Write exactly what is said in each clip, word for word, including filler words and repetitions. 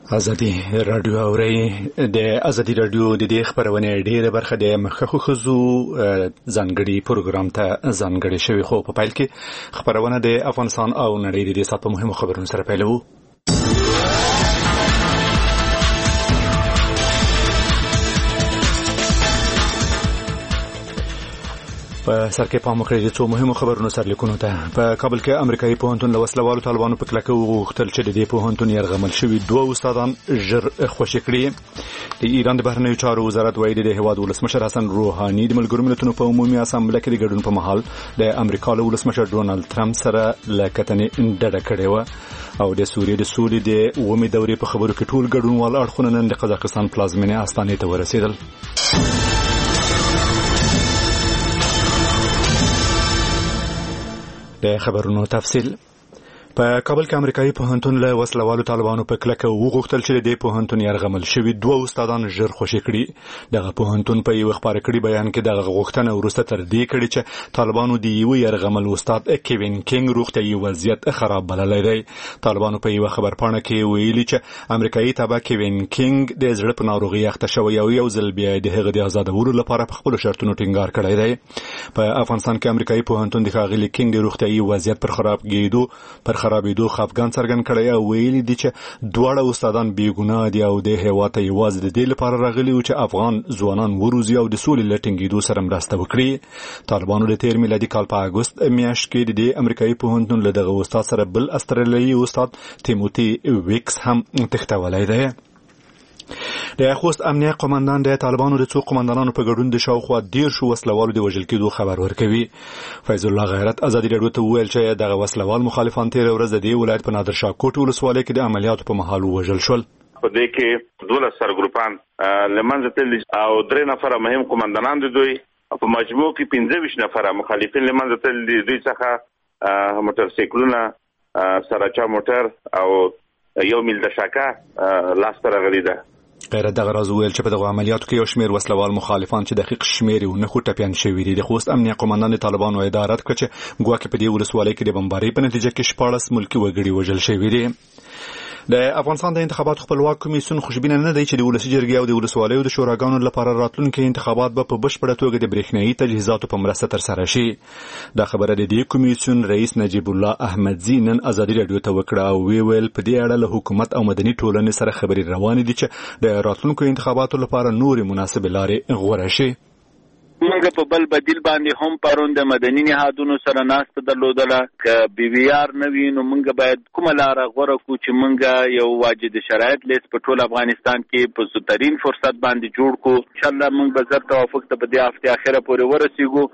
ازادي رادیو اوري د ازادي رادیو د دې خبرونه ډیره برخه د مخخو خزو ځانګړي پروګرام ته ځانګړي شوی خو په پایل کې خبرونه د افغانستان او نړۍ د ساتو مهمو خبرونو سره پیلوو. په سر کې پام وکړئ چې مهمو خبرونو سره لیکونو ته په کابل کې امریکایي پوهنتون له وسلوالو طالبانو په کلکه وغوښتل چې د دې پوهنتون یرغمل شوي دوه استادان ژر خوشي کړي. د ایران د بهرنیو چارو وزارت وایي د هیواد ولسمشر حسن روحاني د ملګرو ملتونو په عمومي اسامبله کې د ګډون په مهال د امریکا له ولسمشر ډونالد ټرمپ سره له کتنې ډډه کړې و او د سوریې د سولې د اومې دورې په خبرو کې ټول ګډونوال اړخونه نن د قزاقستان پلازمینې استانې ته ورسېدل. د خبرونو تفصیل. په کابل کې امریکایي پوهنتون له وسلوالو طالبانو په کلکه وغوښتل چې د پوهنتون یرغمل شوي دوه استادان ژر خوشي کړي. دغه پوهنتون په یو خبر کړي بیان کې دغه غوښتنه ورسته تر دې کړي چې طالبانو د یو یرغمل استاد کیوین کینګ روغتیايي وضعیت خراب بللی دی. طالبانو په یو خبر پاڼه کې ویلي چې امریکایي تابع کیوین کینګ د زړه په ناروغي اخته شوی او یو ځل بیا د هغه د آزادولو لپاره په خپل شرطونو ټینګار کړی دی. په افغانستان کې امریکایي پوهنتون د ښاغلي کینګ د روغتیايي وضعیت پر خرابېدو پر خرابېدو خفګان څرګند کړی او ویلي دي چې دواړه استادان بېګناه دي او د هېواد ته یوازې د دې لپاره راغلي وو چې افغان ځوانان وروزي او د سولې له ټینګېدو سره مرسته وکړي. طالبانو د تېر میلادي کال په اګوست میاشت کې د دې امریکایي پوهنتون له دغه استاد سره بل استرالیایي استاد تیموتی ویکس هم تښتولی دی. د خوست امنیه قومندان د طالبانو د څو قومندانانو په ګډون د شاوخوا ډیر شو وسلوالو د وژل کېدو خبر ورکوي. فیض الله غیرت ازادي رادیو ته ویل چې دغه وسلوال مخالفان تیر ورځ د دې ولایت په نادر شاه کوټ ولسوالۍ کې د عملیاتو په مهال وژل شول. په دې کې دوه سرګروپان لمنځه تللي او درې نفر مهم قومندانان دي. دوی په مجموع کې پنځه ویشت نفر مخالفین لمنځه تللي. دوی څخه موټر سایکلونه سراچا موټر او یو میل د شاکه لاس ته راغلي ده. غیرت دغه راز ویل چې په دغه عملیاتو کې یو شمېر وسلوال مخالفان چې دقیق شمېر یې ونه خو ټپیان شوي دي. د خوست امنیه قومندان د طالبانو ادعا رد کړه چې ګواکې په دې ولسوالۍ کې د بمبارۍ په نتیجه کې شپاړس ملکي وګړي وژل شوي دي. د افغانستان د انتخاباتو خپلواک کمیسیون خوشبینه نه دی چې د ولسي جرګې او د ولسوالیو د شوراګانو لپاره راتلونکي انتخابات به په بشپړه توګه د برېښنايي تجهیزاتو په مرسته ترسره شي. دا خبره د دې کمیسیون رئیس نجیب الله احمدزي نن ازادي رادیو ته وکړه او وی ویل په دې اړه له حکومت او مدني ټولنې سره خبرې روانې دي چې د راتلونکو انتخاباتو لپاره نورې مناسبې لارې غوره شي. منګه په بل بدیل باندې هم پرون د مدني نهادونو سره ناسته درلودله ک بي وی آر نوی نو منګه باید کومه لار غوړه کو چې منګه یو واجد شرایط لیس په ټول افغانستان کې په سترین فرصت باندې جوړ کو. ان شاء الله موږ به زر توافق ته په دې هفته اخره پورې ورسېږو.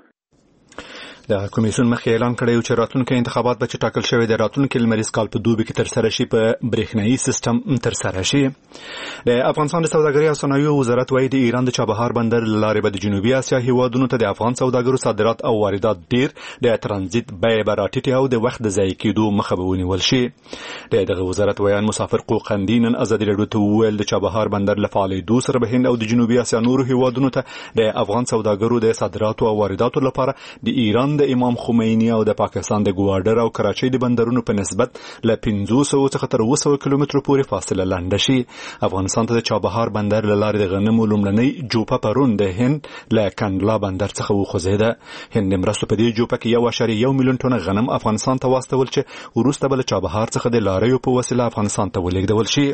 د کمیسیون مخ اعلان کړی چې راتلونکي انتخابات به چې ټاکل شوی د راتلونکي لمریز کال په دوبي کې ترسره شي په برېښنايي سیستم ترسره شي. د افغانستان د سوداګرۍ او صنایعو وزارت وايي د ایران د چابهار بندر لارې به د جنوبي اسیا هیوادونو ته د افغان سوداګرو صادرات او واردات ډیر د ترانزیت بیې به راټیټي او د وخت د ضایع کېدو مخه به ونیول شي. د دغه وزارت ویان مسافر قوقندي نن ازادي رادیو ته وویل د چابهار بندر له فعالیدو سره به هند او د جنوبي اسیا نورو هیوادونو ته د افغان سوداګرو د صادراتو او وارداتو لپاره د ایران د امام خمیني او د پاکستان د ګواډر او کراچۍ د بندرونو په نسبت له پنځوس سوه څخه تر اوه سوه کیلومترو پورې فاصله لنډه شي. افغانستان ته د چابهار بندر له لارې د غنمو لومړنۍ جوپه پرون د هند له کندلا بندر څخه وخوځېده. هند د مرستو په دې جوپه کې یو اعشاریه یو میلیون ټنه غنم افغانستان ته واستول چې وروسته به له چابهار څخه د لاریو په وسیله افغانستان ته ولېږدول شي.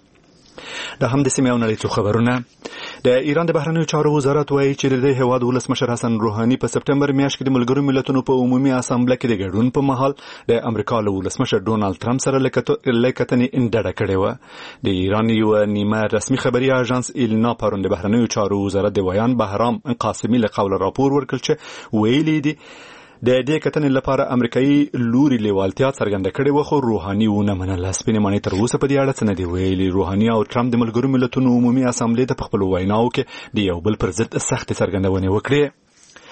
د هم د سیمې او نړۍ څو خبرونه. د ایران د بهرنیو چارو وزارت وایي چې د هیواد ولسمشر حسن روحاني په سپټمبر میاشت کې د ملګرو ملتونو په عمومي اسامبله کې د ګډون په مهال د امریکا له ولسمشر ډونالد ټرمپ سره لیکتنې ډډه کړې وه. د ایران یو نیمه رسمي خبري اژانس ایلنا پرون د بهرنیو چارو وزارت د ویان بهرام قاسمي له قوله راپور ورکړ چې ویلي دي د دې کتنې لپاره امریکایي لوري لیوالتیا څرګنده کړې و خو روحاني ونه منله. سپینې ماڼۍ تر اوسه په دې اړه څه نه دي ویلي. روحاني او ټرمپ د ملګرو ملتونو عمومي اسامبلې ته په خپلو ویناوو کې د یو بل پر ضد سختې څرګندونې وکړې.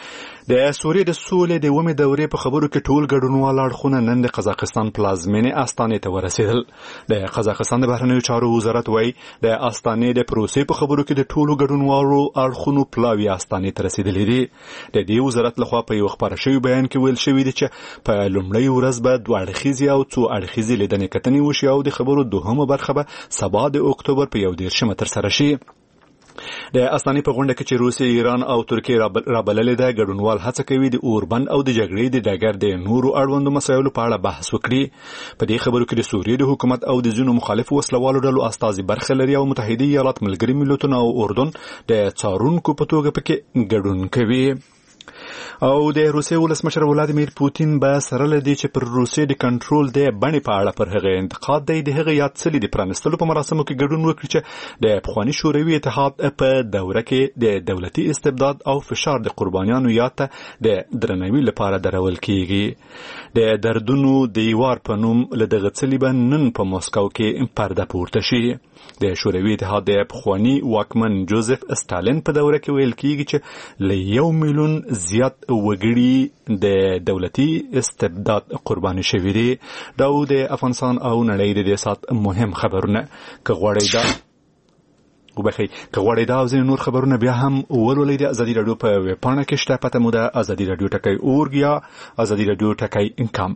د سوریې د سولې د ومې دورې په خبرو کې ټول ګډونوال اړخونه نن د قزاقستان پلازمینې استانې ته ورسېدل. د قزاقستان د بهرنیو چارو وزارت وایي د استانې د پروسې په خبرو کې د ټولو ګډونوالو اړخونو پلاوي استانې ته رسېدلې دي. د دې وزارت لخوا په یو خبره شوی بیان کې ویل شوی دی چې په لومړۍ ورځ به دوه اړخیزې او څو اړخیزې لیدنې کتنې وشي او د خبرو دوهمه برخه به سبا د اکتوبر په یو دېرشمه ترسره شي. د استانې په غونډه کې چې روسیه، ایران او ترکیه رابللې ده، ګډونوال هڅه کوي د اوربند او د جګړې د ډګر د نورو اړوندو مسایلو په اړه بحث وکړي. په دې خبرو کې د سوریې د حکومت او د ځینو مخالفو وسلوالو ډلو استازي برخه لري او متحده ایالات، ملګري ملتونه او اردن د څارونکو په توګه پکې ګډون کوي. او د روسیې ولسمشر ولادیمیر پوتین به سره لدی چې پر روسیې د کنټرول د بڼې په اړه پر هغه انتقاد دی د هغه یاد سلی د پرانستلو په مراسمو کې ګډون وکړي چې د پخوانی شوروي اتحاد په دوره کې د دولتي استبداد او فشار د قربانیانو یاد ته د درناوي لپاره درول کیږي. د دردونو د یوار په نوم له دغه څلی به نن په مسکو کې پرده پورته شي. د شوروي اتحاد د پخوانی واکمن جوزف استالین په دوره کې ویل کیږي چې له یو میلیون زیات وګړي د دولتي استبداد قرباني شوي دي. دا د افغانستان او نړۍ د سات مهم خبرونه که غواړئ دا وبخي که غواړئ دا او ځینې نور خبرونه بیا هم ولولئ د ازادي راډیو په ویب پاڼه کې شته. پته مو ده ازادي راډیو ټکی اورګ یا ازادي راډیو ټکی انکام.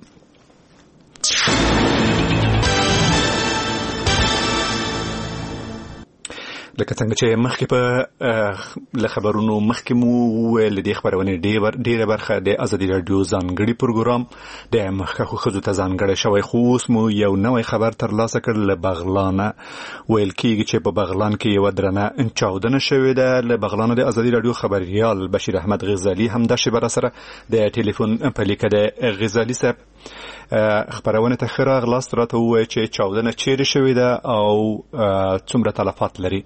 لکه څنګه چې مخکې په له خبرونو مخکې مو وویل د خبرونې ډېره برخه د ازادي راډیو ځانګړي پروګرام د مخکښو ښځو ته ځانګړی شوی، خو اوس مو یو نوی خبر ترلاسه کړ له بغلانه. ویل کېږي چې په بغلان کې یوه درنه چاودنه شوې ده. له بغلانه د ازادي راډیو خبریال بشیر احمد غزالي همدا شیبه راسره د ټلیفون په لیکه د غزالي صاحب خبرونه ته ښه راغلاست، راته ووایه چې چاودنه چیرې شوې ده او څومره تلفات لري.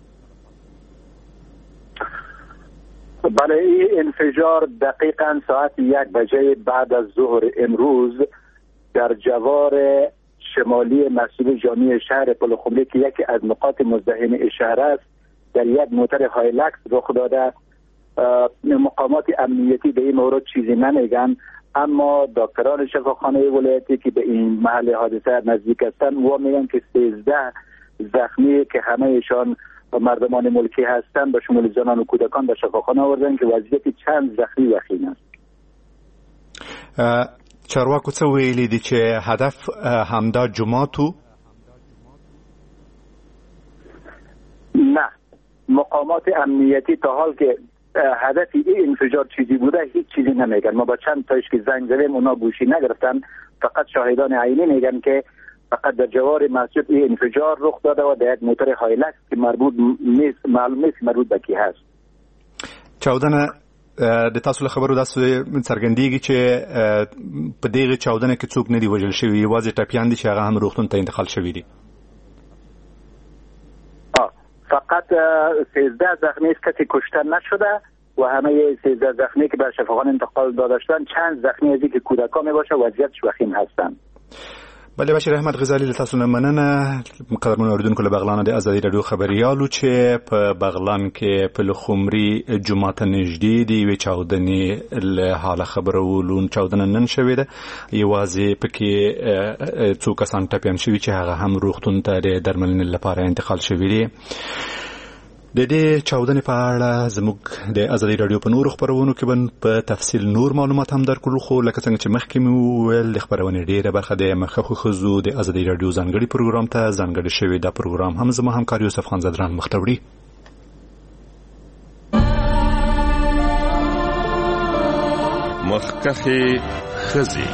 بله، این انفجار دقیقا ساعت یک بجه بعد از ظهر امروز در جوار شمالی مسجد جامع شهر پلخمری که یکی از نقاط مزدحم شهر است در یک موتر هایلکس رخ داده. مقامات امنیتی به این مورد چیزی نمیگن، اما دکتران شفاخانه ولایتی که به این محل حادثه نزدیک هستند و میگن که سیزده زخمی که همهشان مردمان ملکی هستند به شمول زنان و کودکان به شفاخانه آوردن که وضعیت چند زخمی وخیم است. چارواکو څه ویلي دي چې هدف همدا جماعتو؟ نه، مقامات امنیتی تا حال که هدف این انفجار چیزی بوده هیچ چیزی نمیگن. ما با چند تایش که زنگ زدیم اونا گوشی نگرفتن، فقط شاهدان عینی میگن که فقط در جوار مسجد این انفجار رخ داده و در یک موتر هایلکس که مربوط نیست، معلوم نیست مربوط به کی هست. چاودنه د تاسو له خبرو داسې څرګندېږي چې په دغه چاودنه کې څوک نه دی وژل شوی، یوازې ټپیان دي چې هغه هم روغتون ته انتقال شوي دي. فقط سیزده زخمی است، کسی کشته نشده و همه سیزده زخمی که به شفاخانه انتقال داده شدن چند زخمی از که کودکان می باشه وضعیتش وخیم هستند. بله، بشیر احمد غزالی له تاسو نه مننه. قدرمنو اوریدونکو له بغلان د ازادي راډیو خبريالو چې په بغلان کې په لخمري جمعه ته نږدې دی وی چاودنې له حاله خبرولون چاودنه نن شوې ده. یوازې پکې څو کسان ټپیان شوي چې هغه هم روغتون ته د درملنې لپاره انتقال شوي دي. د دې چاودنې په اړه زموږ د ازادي راډیو په نورو خبرونو کې په تفصیل نور معلومات هم درکړو، خو لکه څنګه چې مخکې مې وویل د خبرونې ډېره برخه د مخکښو ښځو د ازادي راډیو ځانګړي پروګرام ته ځانګړی شوی. دا پروګرام هم زما همکار یوسف خان زدران مخ ته وړي. مخکښې ښځې.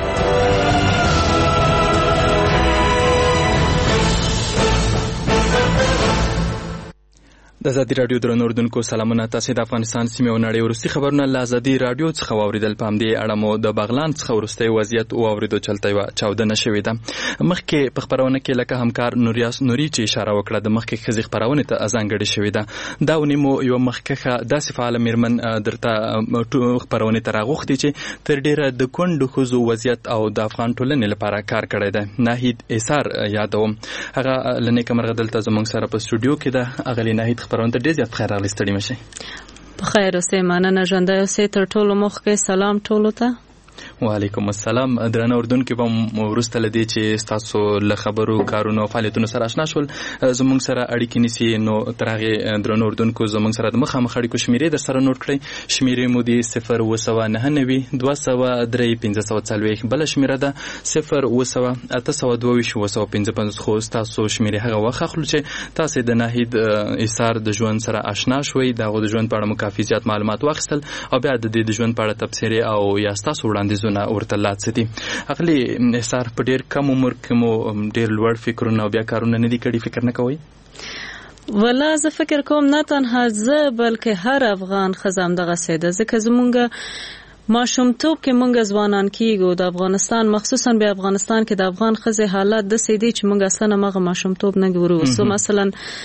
د ازادي راډیو درنو اوریدونکو سلامونه. تاسو د افغانستان سیمې او نړۍ وروستي خبرونه له ازادي راډیو څخه واوریدل. په همدې اړه مو د بغلان څخه وروستی وضعیت واوریدو چلته یوه چاودنه شوې ده. مخکې په خپرونه کې لکه همکار نوریاس نوري چې اشاره وکړه د مخکې ښځې خپرونې ته ځانګړې شوې ده. دا ونې مو یوه مخکښه داسې فعاله مېرمن درته خپرونې ته راغوښتې چې تر ډېره د کونډو ښځو وضعیت او د افغان ټولنې لپاره کار کړی دی. ناهید ایثار یادوم، هغه له نیکه مرغه دلته زموږ سره په سټوډیو کې ده. هغه ناهید خبرونه ته ډېر زیات خیر راغلی، ستړي مشئ. په خیر اوسئ، مننه. ژوندی اوسئ. تر ټولو مخکې سلام ټولو ته. وعلیکم السلام. درنه اردوونکو به وروسته له دې چې ستاسو له خبرو کارونو او فعالیتونو سره آشنا شول زموږ سره اړیکې نیسي، نو تر هغې درنو اردوونکو زموږ سره د مخامخ اړیکو شمیرې در سره نوټ کړئ. شمیرې مو دي صفر اوه سوه نهه نوي دوه سوه درې پنځه سوه څلوېښت، بله شمیره ده صفر اوه سوه اته سوه دوه ویشت اوه سوه پنځه پنځوس. خو ستاسو شمیرې هغه وخت اخلو چې تاسې د ناهید ایثار د ژوند سره آشنا شوئ، د هغو د ژوند په اړه مو کافي زیات معلومات واخیستل او بیا د دې د ژوند په اړه تبصرې او یا ستاسو وړاندیزونه ورته لاڅدي. اغلی ایثار په ډېر کم عمر کې مو ډېر لوړ فکرونه او بیا کارونه نه دي کړي، فکر نه کوئ؟ ولا زه فکر کوم نه تنها زه بلکې هر افغان ښځه همدغسې ده، ځکه زمونږ ماشومتوب کې مونږ ځوانان کېږو د افغانستان، مخصوصا بیا افغانستان کې د افغان ښځې حالات داسې دي چې مونږ اصلا همغه ماشومتوب نه ګورو. سو مثلا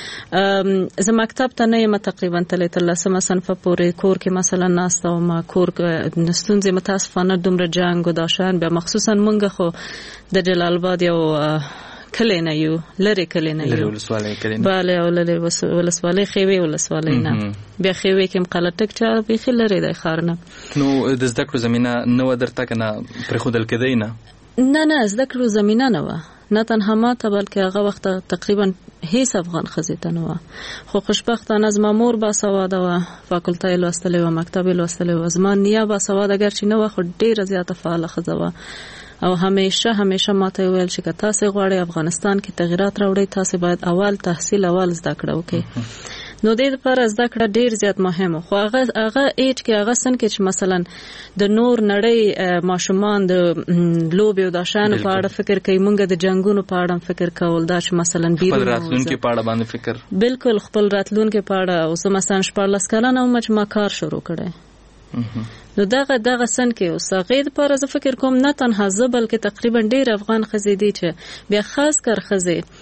زه مکتب ته نه یم تقریبا تللی، تر لسمه صنفه پورې کور کې مثلا ناسته وم، کور ستونزې متاسفانه دومره جنګ و دا شیان، بیا مخصوصا مونږ خو د جلال آباد یو کلی نه یو، لرې کلی نه یو، بله، او لرې ولسوالۍ خیوې ولسوالۍ نه، بیا خیوې کې م قلټک چا بیخي لرې دی ښار نه. نو د زده کړو زمینه نه وه درته که نه پرېښودل کېدی؟ نه نه نه زده کړو زمینه نه وه، نه تنها ما ته بلکې هغه وخت تقریبا هیڅ افغان ښځې ته نه وه. خو خوشبختانه زما مور باسواده وه، فاکولته یې لوستلی وه، مکتب یې لوستلی وه. زما نیه باسواده اګرچې نه وه خو ډېره زیاته فعاله ښځه وه او همیشه همیشه ماته ویل چې که تاسې غواړئ افغانستان کې تغیرات راوړئ تاسې باید اول تحصیل اول زده کړه وکړئ. نو دې لپاره زده کړه ډیر زیات مهمه. خو هغه هغه ایج کې هغه سن کې چې مثلا د نور نړۍ ماشومان د لوبي او د شان په اړه فکر کوي، مونږ د جنگونو په اړه فکر کول، دا چې مثلا خپل راتلونکي په اړه باندې فکر، بالکل خپل راتلونکي په اړه. او زه مثلا شپږلس کلنه وم چې ما کار شروع کړی، نو دغه دغه سن کې اوس هغې دپاره زه فکر کوم نه تنها زه بلکې تقریبا ډېر افغان ښځې دي چې بیا خاص کر ښځې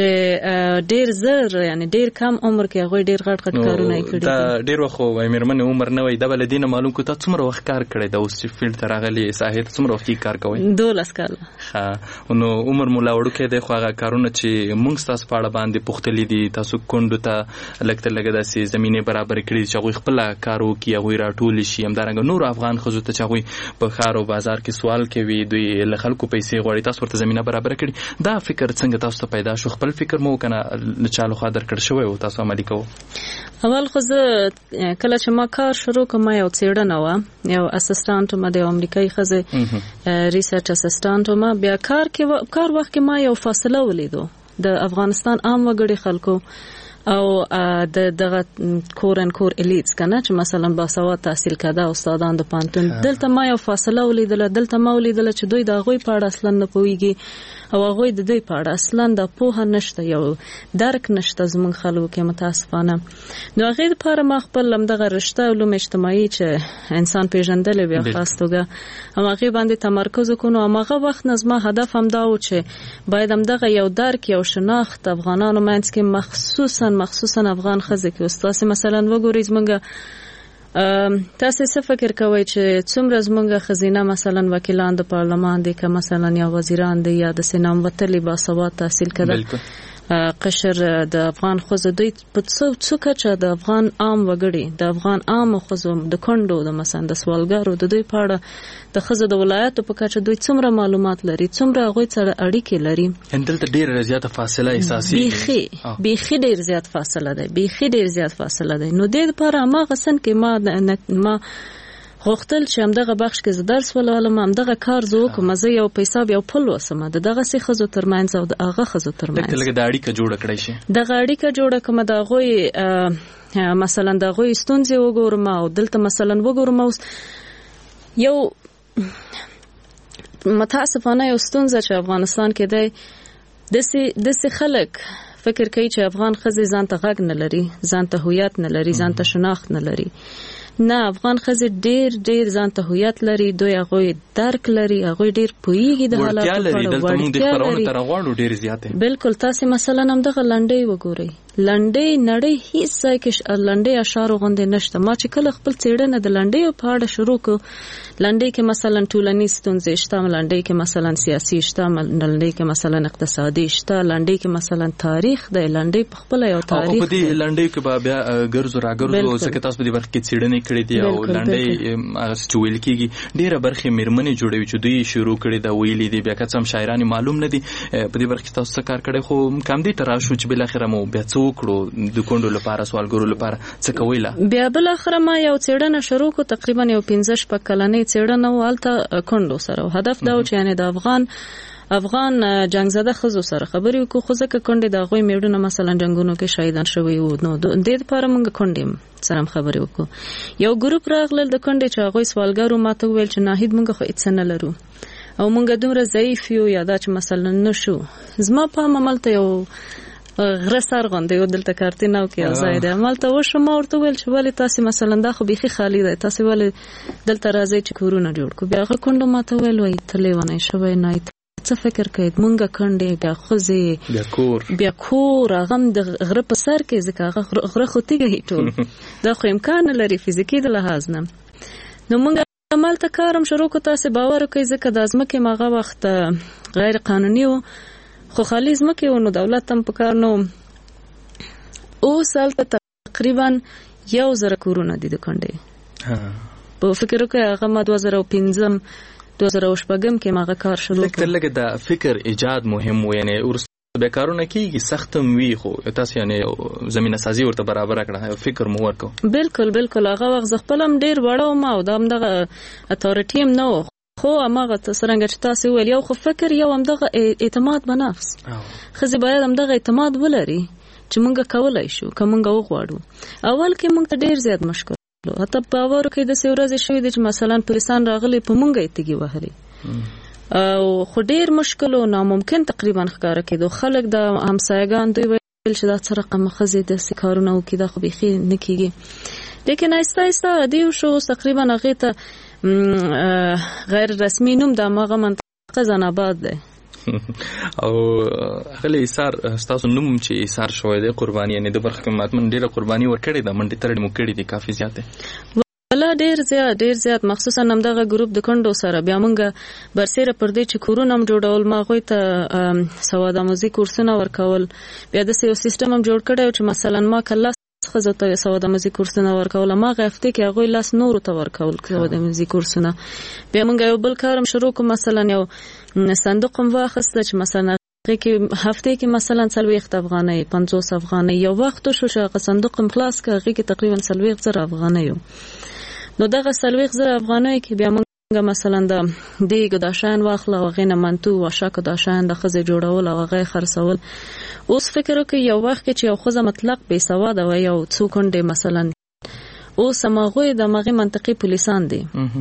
چې ډېر زر یعنی ډېر کم عمر کې هغوی ډېر غټ غټ کارونه یې کړي دي. دا ډېر وخت خو مېرمنې عمر نه وایي، دا به له دې نه معلوم کړو تا څومره وخت کار کړی ده، اوس چې فیلډ ته راغلي ساحې ته څومره وخت کې کار کوئ؟ دولس کاله. ښه، نو عمر مو لا وړوکی دی، خو هغه کارونه چې موږ ستاسو په اړه باندې پوښتلي دي، تاسو کونډو ته لږ تر لږه داسې زمینې برابرې کړي دي چې هغوی خپله کار وکړي، هغوی راټولې شي. همدارنګه نورو افغان ښځو ته چې هغوی په ښار او بازار کې سوال کوي، دوی له خلکو پیسې غواړي، تاسو ورته زمینه برابره کړي. دا فکر څنګه تاسو ته پیدا شو؟ خپل فکر مو که نه له چا لخوا درکړل شوی و تاسو عملي کوو؟ اول خو زه کله چې ما کار شروع کړم، ما یو څېړنه وه، یو اسسټانټ وم د یو امریکایي ښځې، ریسرچ اسسټانټ وم. بیا کار کې کار وخت کې ما یو فاصله ولیدو د افغانستان عام وګړي خلکو او د دغه کور ان کور الیټس کنه چې مثلا باسواد تحصیل کړه استادان د پانتون. دلته ما یو فاصله ولیدله، دلته ما ولیدله چې دوی د هغوی په اړه اصلا نه پوهیږي او هغوی د دوی په اړه اصلا د پوهه نشته، یو درک نشته زموږ خلکو کې متاسفانه. نو هغې دپاره ما خپل همدغه رشته علوم اجتماعي چې انسان پیژندلی بیا خاص توګه همهغې باندې تمرکز وکړو. همهغه وخت نه زما هدف همدا و چې باید همدغه یو درک، یو شناخت افغانانو منځ کې مخصوصا مخصوصا افغان ښځې کې اوس تاسې مثلا وګورئ زموږ تاسې څه فکر کوئ چې څومره زموږ ښځینه مثلا وکیلان د پارلمان دي که مثلا یا وزیران دي یا د سینام وتلي باسواد تحصیل کړه قشر د افغان ښځو، دوی په څو کچه د افغان عام وګړي، د افغان عام ښځو، د کونډو، د مثلا د سوالګرو، د دوی په اړه د ښځو د ولایاتو په کچه دوی څومره معلومات لري، څومره هغوی سره اړیکې لري. دلته ډېره زیاته فاصله احساسېږي، بیخي بیخي ډېر زیات فاصله دی، بیخي ډېر زیات فاصله دی. نو دې دپاره هماغه سن کې ما ما غوښتل چې همدغه بخش کې زه درس ولولم، همدغه کار زه وکړم، زه یو پیساب یو پل وسم د دغسې ښځو ترمنځ او د هغه ښځو ترمنځ، لږ د اړیکه جوړه کړی شي، دغه اړیکه جوړه کړم، د هغوی مثلا د هغوی ستونزې وګورم او دلته مثلا وګورم. اوس یو متاسفانه یو ستونزه چې افغانستان کې دی، داسې داسې خلک فکر کوي چې افغان ښځې ځان ته غږ نه لري، ځان ته هویت نه لري، ځان ته شناخت نه لري. نه، افغان ښځې ډېر ډېر ځان ته هویت لري، دوی هغوی درک لري، هغوی ډېر پوهیږي د حالاتو په اړه، وړتیا لري. دلته موږ د خپرونې ته راغواړو ډېرې زیاتې. بالکل. تاسې مثلا همدغه لنډۍ وګورئ، لنډې نړۍ هیڅ ځای کې لنډې اشعار غوندې نشته. ما چې کله خپل څېړنه د لنډیو په اړه شروع کړو، لنډۍ کې مثلا ټولنیز ستونزې شته، لنډۍ کې مثلا سیاسي شته، لنډۍ کې مثلا اقتصادي شته، لنډۍ کې مثلا تاریخ دی، لنډۍ په خپل یو تاریخ. او په دې لنډۍ کې به بیا ګرځو راګرځو ځکه تاسو په دې برخه کې څېړنې کړې دي او لنډۍ هغه چې ویل کېږي ډېره برخې مېرمنې جوړوي چې دوی شروع کړي دا ویلي دي، بیا که څه هم شاعران معلوم نه دي په دې برخه کې تاسو څه کار کړی، خو کم دې ته راشو چې بالاخره مو بیا څه وکړو د کونډو لپاره سوالګرو لپاره څه کوئله. بیا بالاخره ما یو څېړنه شروع کړو، تقریبا یو پنځه شپږ کلنۍ څېړنه و هلته کونډو سره. هدف دا و چې یعنې د افغان افغان جنگ زده ښځو سره خبرې وکړو، خو ځکه کونډې د هغوی میړونه مثلا جنګونو کې شهیدان شوي وو، نو د دې لپاره موږ کونډې سره هم خبرې وکړو. یو ګروپ راغلل د کونډې چې هغوی سوالګرو، ما ته وویل چې ناهید موږ خو هېڅ نه لرو او موږ دومره ضعیف یو یا دا چې مثلا نشو. زما پام هملته یو غره سر غونډې و، دلته کارتیناو کې یو ځای دی، هملته وشو. ما ورته وویل چې ولې تاسې مثلا دا خو بیخي خالي دی، تاسې ولې دلته راځئ چې کورونه جوړ کړو. بیا هغه کونډو ما ته وویل وایي ته لیونی شوی نه، څه فکر کوئ، مونږ کونډې بیا ښځې بیا کور بیا کور هغه هم د غره په سر کې، ځکه هغه غره خو تیږه ټول دا خو امکان نه لري فزیکي د لحاظ نه. نو مونږ همالته کار هم شروع کړو. تاسې باور وکړئ ځکه دا ځمکې م هغه وخت غیر قانوني و، خو خالي ځمکې و، نو دولت هم په کار نه و. اوس هلته تقریبا یو زره کورونه دي د کونډې. په فکر وکړئ هغه ما دوه زره پنځم دوه زره شپږم کې ما هغه کار شروع کړ. لږ د فکر ایجاد مهم و، یعنې وروسته بیا کارونه کېږي سخت هم وي، خو تاسو یعنې زمینه سازي ورته برابره کړه، فکر مو ورکړو. بالکل بالکل هغه وخت زه خپل هم ډېر وړه وم او دا همدغه اتارټي هم نه و، خو هماغه څرنګه چې تاسې وویل یو خو فکر، یو همدغه اعتماد به نفس. ښځې باید همدغه اعتماد ولري چې مونږ کولی شو که مونږ وغواړو. اول کې مونږ ته ډېر زیات مشکل، حتی باور وکړئ داسې ورځې شوي دي چې مثلا پولیسان راغلي په مونږ یې تیږې وهلې، او خو ډېر مشکل و ناممکن تقریبا ښکاره کېدو. خلک د همسایګان دوی ویل چې دا څه رقمه ښځې داسې کارونه وکړي، دا خو بیخي نه کېږي. لیکن آهسته آهسته عادي وشو. اوس تقریبا هغې ته غیر رسمي نوم د هماغه منطقه ځان آباد دی. او هغه ایثار ستاسو نوم چې ایثار شوی دی قرباني، یعنې د برخه کې ماتمن ډېره قرباني ورکړې ده، منډې ترړې مو کړي دي کافي زیاتې. والله ډېر زیات ډېر زیات، مخصوصا همدغه ګروپ د کونډو سره. بیا موږ برسېره پر دې چې کورونه هم جوړول، ما هغوی ته سواد آموزي کورسونه ورکول. بیا داسې یو سیسټم هم جوړ کړی چې مثلا ما که لس ښځو ته سواد آموزي کورسونه ورکول، هماغه هفتې کې هغوی لس نورو ته ورکول سواد آموزي کورسونه. بیا موږ یو بل کار هم شروع کړو، مثلا یو صندوق هم واخیسته چې مثلا هغې کې هفتې کې مثلا څلوېښت افغانۍ پنځوس افغانۍ. یو وخت وشو چې هغه صندوق هم خلاص کړه، هغې کې تقریبا څلوېښت زره افغانۍ و. نو دغه څلوېښت زره افغانۍ کې بیا موږ مثلا د دیګ دا شیان واخله او هغې نه منتو واشک دا شیان د ښځې جوړول او هغه یې خرڅول. اوس فکر وکړئ یو وخت کې چې یو ښځه مطلق بې سواده وه، یو څو کونډې مثلا، اوس هماغوی د هماغې منطقې پولیسان دي،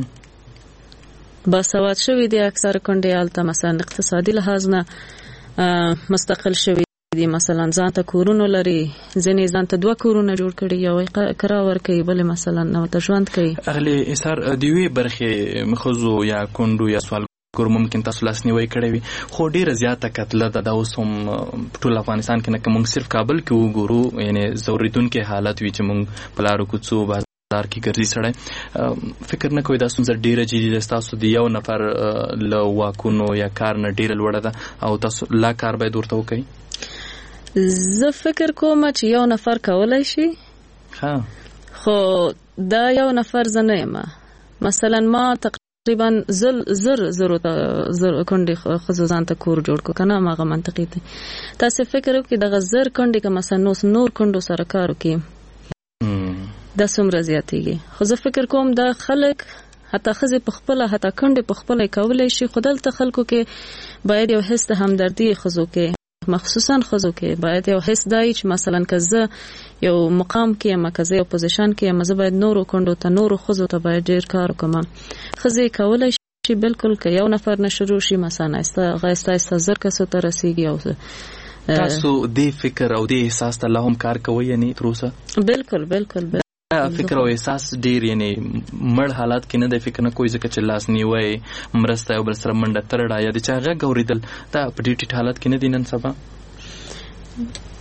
باسواد شوي دي. اکثر کونډې هلته مثلا اقتصادي لحاظ نه مستقل شوي دي، مثلا ځان ته کورونه لري، ځینې ځان ته دوه کورونه جوړ کړي، یو یې کرا ورکوي، بلې مثلا ورته ژوند کوي. اغلې ایثار د یوې برخې ښځو یا کونډو یا سوالګرو ممکن تاسو لاسنیوی کړی وي، خو ډېره زیاته کتله ده. دا اوس هم په ټول افغانستان کې نه، که موږ صرف کابل کې وګورو، یعنې ځورېدونکی حالت وي چې موږ په لارو کوڅو بازار کې ګرځي سړی، فکر نه کوي دا ستونزه ډېره جدي ده. ستاسو د یو نفر له واکونو یا کار نه ډېره لوړه ده او تاسو لا کار باید ورته وکړئ. زه فکر کوم چې یو نفر کولی شي، خو دا یو نفر زه نه یم. مثلا ما تقریبا زر زر زرو ته زر کونډې ښځو ځان ته کور جوړ کړو، که نه هماغه منطقې ته. تاسې فکر وکړئ دغه زر کونډې که مثلا نور کونډو سره کار وکړي دا څومره زیاتېږي. خو زه فکر کوم دا خلک حتی ښځې په خپله، حتی کونډې په خپله کولی شي، خو دلته خلکو کې باید یو حس د همدردي ښځو کې، مخصوصا ښځو کې باید یو حس دی چې مثلا که زه یو مقام کې یم، که زه یو پوزیشن کې یم، زه باید نورو کونډو ته نورو ښځو ته باید ډېر کار وکړم. ښځې کولی شي بالکل که یو نفر نه شروع شي، مثلا آهسته آهسته آهسته زر کسو ته رسېږي. او تاسو دې فکر او دې احساس ته لا هم کار کوئ یعنې تر اوسه؟ بالکل بالکل فکر او احساس ډېر یعنې مړ حالات کې نه دی، فکر نه کوئ ځکه چې لاس نیوی، مرسته، یو بل سره منډه ترړه یا د چا غږ اورېدل، دا په ډېر ټیټ حالت کې نه دي نن سبا؟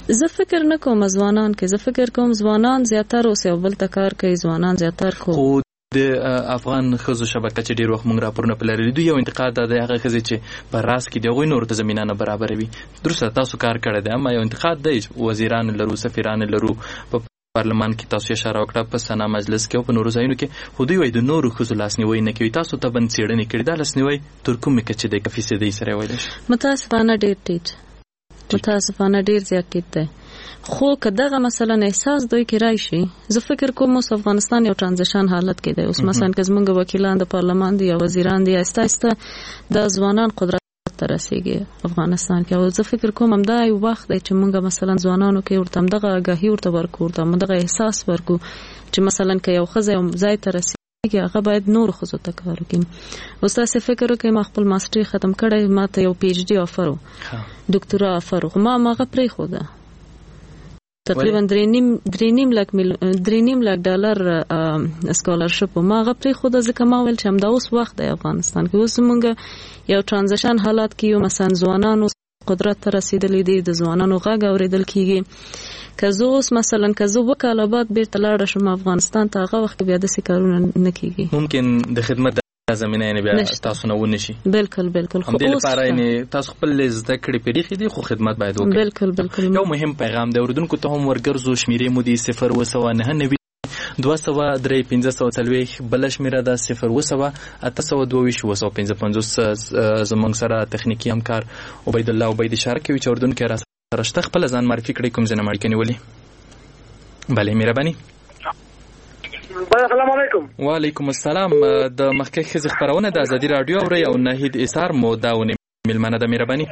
زه فکر نه کوم ځوانان کې، زه فکر کوم ځوانان زیاتره اوس یو بل ته کار کوي، ځوانان زیاتره خو د افغان ښځو شبکه چې ډېر وخت موږ راپورونه په لري دوی یو انتقاد دا دی هغه ښځې چې په راس کې د هغوی نورو ته زمینه نه برابروي. درسته تاسو کار کړی دی، اما یو انتقاد دی وزیران لرو، سفیران لرو، په پارلمان کې تاسو اشاره وکړه، په سنا مجلس کې او په نورو ځایونو کې، خو دوی وایي د نورو ښځو لاسنیوی نه کوي. تاسو ته بند څېړنې کړي، دا لاسنیوی تر کومې کچې دی که فیصدۍ سره ویلی شي؟ متاسفانه ډېر ټیټ، متاسفانه ډېر زیات ټیټ دی. خو که دغه مثلا احساس دوی کې راشي، زه فکر کوم اوس افغانستان یو ترانزیشن حالت کې دی. اوس مثلا که زمونږ وکیلان د پارلمان دي یا وزیران دي، آهسته آهسته د ځوانان قدرت ته رسیږي افغانستان کې. او زه فکر کوم همدا یو وخت دی چې مونږ مثلا ځوانانو کې ورته همدغه آګاهي ورته ورکړو، ورته همدغه احساس ورکړو چې مثلا که یو ښځه یو ځای ته رسیږي هغه باید نورو ښځو ته کار وکړي. اوس تاسې فکر وکړئ ما خپل ماسټري ختم کړی، ما ته یو پی ایچ ډي آفر و، ډاکټورا آفر و، خو ما هغه پرېښوده. تقریبا درې نیم درې نیم لک درې نیم لک ډالر سکالرشپ ما هغه پرېښوده ځکه ما ویل چې همدا اوس وخت دی افغانستان کې. اوس زمونږ یو ترانزیشن حالات کې یو، مثلا ځوانانو قدرت ته رسېدلی دی، د ځوانانو غږ اورېدل کېږي. که زه اوس مثلا که زه اووه کاله بعد بېرته لاړه شم افغانستان ته، هغه وخت کې بیا داسې کارونه نه کېږي. ممکن د خدمت زمینه یې بیا تاسو نه ونشي. بالکل بالکل. خو همدې لپاره یې تاسو خپل زده کړې پرېښې دي، خو خدمت باید وکړئ. بالکل بالکل. یو مهم پیغام دی اورېدونکو ته هم ورګرځو. شمېرې مو دي صفر اووه سوه نهه نوي دوه سوه درې پنځه سوه څلوېښت، بله شمېره ده صفر اووه سوه اته سوه دوه ویشت اووه سوه پنځه پنځوس. زموږ سره تخنیکي همکار عبیدالله عبید اشاره کوي چې اورېدونکی را سره شته، خپله ځان معرفي کړئ، کوم ځای نه اړیکه نیولې. بله مهرباني. السلام علیکم. وعلیکم السلام. د مخکې ښځې خپرونه د ازادي راډیو اورئ او ناهید ایثار مو دا ونې میلمانه ده. مهرباني.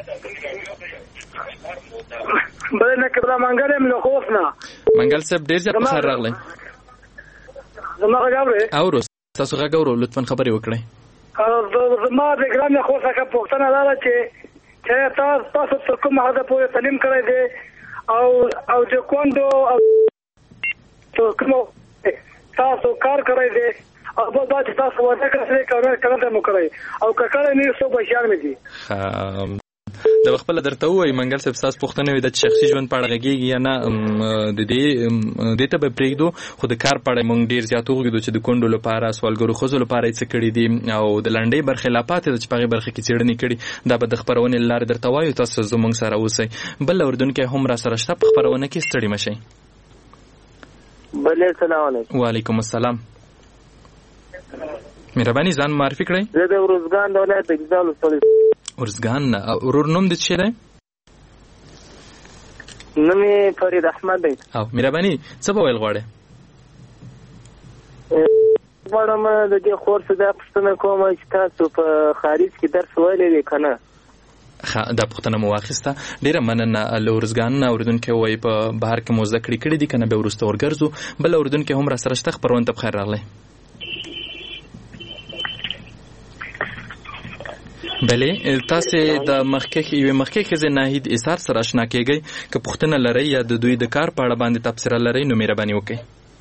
بله نه کبره منګل یم له خوف نه. منګل صاحب ډېر زیات په خیر راغلی. زما غږ اورئ؟ اورو، ستاسو غږ اورو، لطفا خبرې وکړئ. زما د ګران نه خوف څخه پوښتنه دا ده چې چې تاسو تاسو تر کومه حده پورې تعلیم کړی دی او او د کوندو او تر کومه تاسو کار کړی دی او په دا چې تاسو وعده کړی کار کړی مو کړی او که کړی نه څو بشیار مې دي. د خپل درته وای منګل صاحب تاسو پوښتنه وي د شخصي ژوند په اړه غږیږي یا نه، د دې د ته به پرېږدو، خو د کار په اړه موږ ډیر زیات وغږیدو چې د کونډو لپاره، سوالګرو ښځو لپاره یې څه کړي دي او د لنډۍ برخلافات د چې په هغې برخه کې څېړنې کړي، دا به د خپرونې له لارې درته وایو. تاسو زموږ سره اوسئ. بل اردونکی هم را سره شته په خپرونه کې، ستړي مه شئ. بله السلام علیکم. وعلیکم السلام. مهرباني ځان معرفي کړئ. زه د ارزګان د ولایت د ګیزال ولسوالۍ. ارزګان. ورور نوم دې څه دی؟ نوم یې فرید احمد دی. او مهرباني څه به ویل غواړې؟ غواړم د دې خور څه دا پوښتنه کوم چې تاسو په خارج کې درس ویلی دی که نه؟ دا پوښتنه مو واخیسته. ډېره مننه. له ارزګان نه اورېدونکی وایي په بهر کې مو زده کړې کړي دي که نه، بیا وروسته ورګرځو. بل اورېدونکی هم را سره شته، خپرونې ته بخیر راغلی. بله تاسې د مخکې یوې مخکې ښځې ناهید ایثار سره اشنا کېږئ. که پوښتنه لرئ یا د دوی د کار په اړه باندې تبصره لرئ نو مهرباني وکړئ.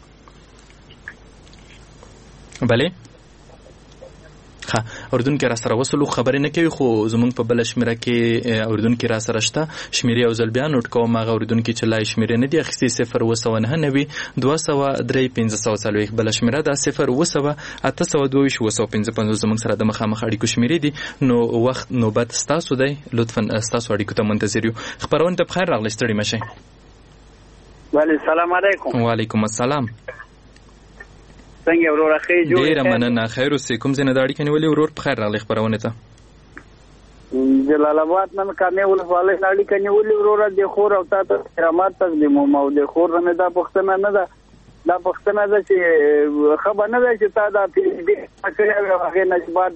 بله ښه، اردونکي را سره وصلو، خبرې نه کوي خو زمونږ په بله شمېره کې اردونکي را سره شته. شمېرې یو ځل بیا نوټ کوم، هغه اردونکي چې لا یې شمېرې نه دي اخیستې صفر اووه سوه نهه نوي دوه سوه درې پنځه سوه څلوېښت، بله شمېره ده صفر اووه سوه اته سوه دوه ویشت اووه سوه پنځه پنځوس. زمونږ سره د مخامخ اړیکو شمېرې دي. نو وخت نوبت ستاسو دی، لطفا ستاسو اړیکو ته منتظر یو. خپرونې ته بخیر راغلی، ستړي مه شئ. وعلیکم السلام. علیکم. وعلیکم السلام. څنګه ورور اخی جوړ؟ ډیره مننه، خیر اوسې. کوم ځای نه د اړیکې نیولې ورور؟ په خیر راغلی خپرونې ته. جلال آباد نن کامې ولسوالۍ نه اړیکه نیولې وروره. د خور او تا ته کرامات تقدیموم او د خور نه دا پوښتنه نه ده، دا پوښتنه ده چې خبر نه ده چې تا دا پی ایچ ډي کړې او هغې نه چې بعد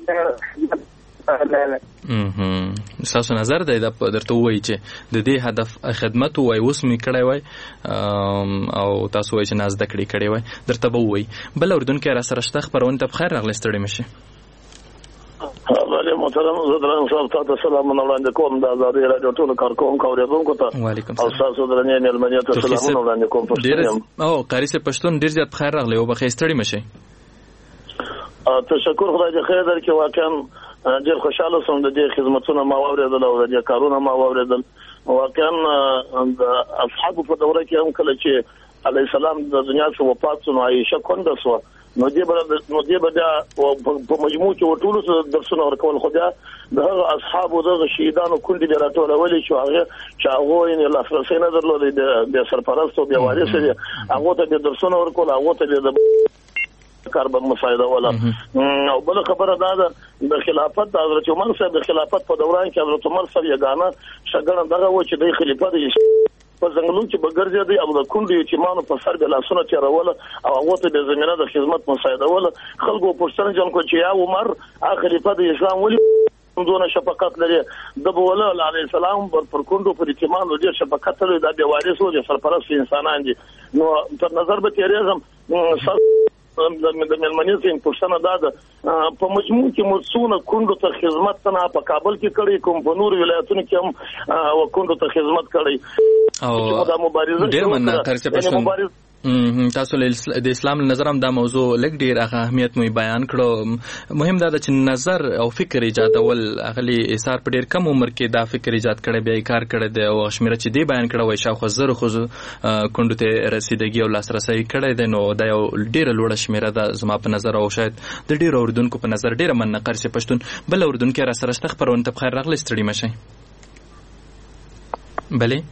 ستاسو نظر دی دا درته ووایي چې د دې هدف خدمت ووایي، اوس مې کړی وای او تاسو وایي چې نه زده کړې کړې وای، درته به ووایي. بل اردونکی را سره شته، خپرونې ته بخیر راغلی، ستړي مه شئ. بله محترم، زه درنګ صاحب ته سلامونه وړاندې کوم د ازادۍ راډیو ټولو کارکوونکو اورېدونکو ته. وعلیکم او ستاسو درنې مېلمنې ته سلامونه وړاندې کوم. پښتون یم. او قاري صاحب پښتون ډېر زیات بخیر راغلی، وبخښئ ستړي مه شئ. تشکر، خدای دې خیر درکړي. واقعا ډېر خوشحاله شوم د دې خدمتونه ما واورېدل او د دې کارونه ما واورېدل واقعا د اصحاب په دوره کې هم کله چې علی السلام د دنیا څخه وفات شو عائشه کونډه شو نو دې بل نو دې بل په مجموع کې ټول درسونه ورکول خو دا د اصحاب د شهیدانو کونډې راټولول شو هغه چې هغه یې الله سره نه درلود د سرپرست او د وارث هغه ته د درسونه ورکول هغه ته د کار به مساعده ولا او بل خبره دا ده د خلافت د حضرت عمر صاحب د خلافت په دوران کې حضرت عمر صاحب یګانا شګړه دغه و چې د خلیفہ د په ځنګلونو کې بغرځي دی او د کونډې چې مانو په سر د لاسونو تیرول او هغه ته د زمينه د خدمت مساعده ولا خلکو پښتنه جن کو چې یا عمر اخر خلیفہ د اسلام ولي دونه شفقت لري د بوله علی السلام پر کونډو پر اعتماد او د شفقت لري د بیا وارث او د سرپرست انسانان دي نو تر نظر به تیریزم د ملمنې څخه پښتنه دا ده په مجموع کې مرسونه کونډو ته خدمت نه په کابل کې کړی کوم په نور ولایتونو کې هم کونډو ته خدمت کړی او دا مبارزه ډېر مننه ترڅه پښتون تاسو د اسلام نظر هم دا موضوع لګ ډیر اهمیت مو بیان کړو مهم دا چې نظر او فکر ایجادول اغلی ایثار په ډیر کم عمر کې دا فکر ایجاد کړي بیا کار کړي دی او شمیره چې دی بیان کړو وای شاو خو زره خو کندو ته رسیدګي او لاسرسي کړي دی نو دا یو ډیر لوړ شمیره ده زما په نظر او شاید د ډیر اوردونکو په نظر ډیر من نقر چې پښتون بل اوردونکو را سره شته خبرونه ته بخیر راغلی ستړي مشي بلې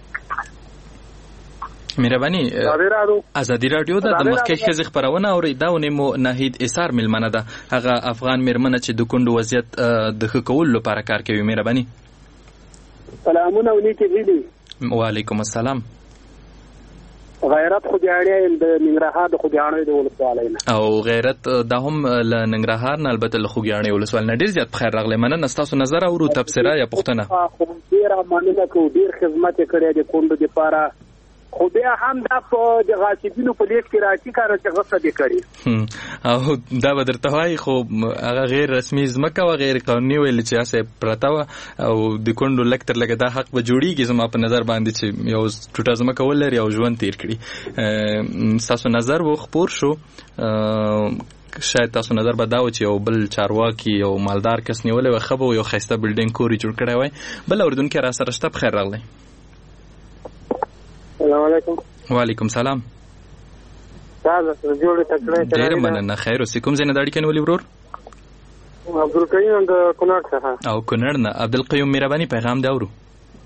مهرباني ازادي رادیو د مخکې خزي خبرونه او ریداونه مو ناهید ایثار ملمنه ده هغه افغان مرمنه چې د کندو وضعیت د خکول لپاره کار کوي مهرباني سلامونه ولیکي ویلي وعلیکم السلام غیرت خو دیاړي د ننګرهار د خو دیاړي د ولسوالۍ او غیرت د هم ل ننګرهار نه البته له خو دیاړي ولسوالۍ نه ډیر زیات بخیر راغلی مننه تاسو نظر او تبصره یا پښتنه خو ډیر مننه کو ډیر خدمت کړی د کندو لپاره خو بیا هم دا په د غاصبینو په لیست کې راځي کار چې غصه دي کړی او دا به درته وایي خو هغه غیر رسمي ځمکه او غیر قانوني ویل چې اسه پرتا او د کندو لکتر لګه دا حق به جوړیږي زما په نظر باندې چې یو ټوټه ځمکه ولري او ژوند تیر کړي تاسو نظر وو خبر شو شاید تاسو نظر بداو چې یو بل چارواکي او مالدار کس نیولې و خبو یو خسته بلډینګ کوري جوړ کړی وای بل اردن کې را سره شته بخیر راغلی السلام علیکم وعلیکم سلام تاسو جوړ تکړه ډیر مننه خیر اوسې کوم ځای نه داړي کنه ولي ورور عبدالقیوم د کونړ څخه او کونړ نه عبدالقیوم مهرباني پیغام دی اورو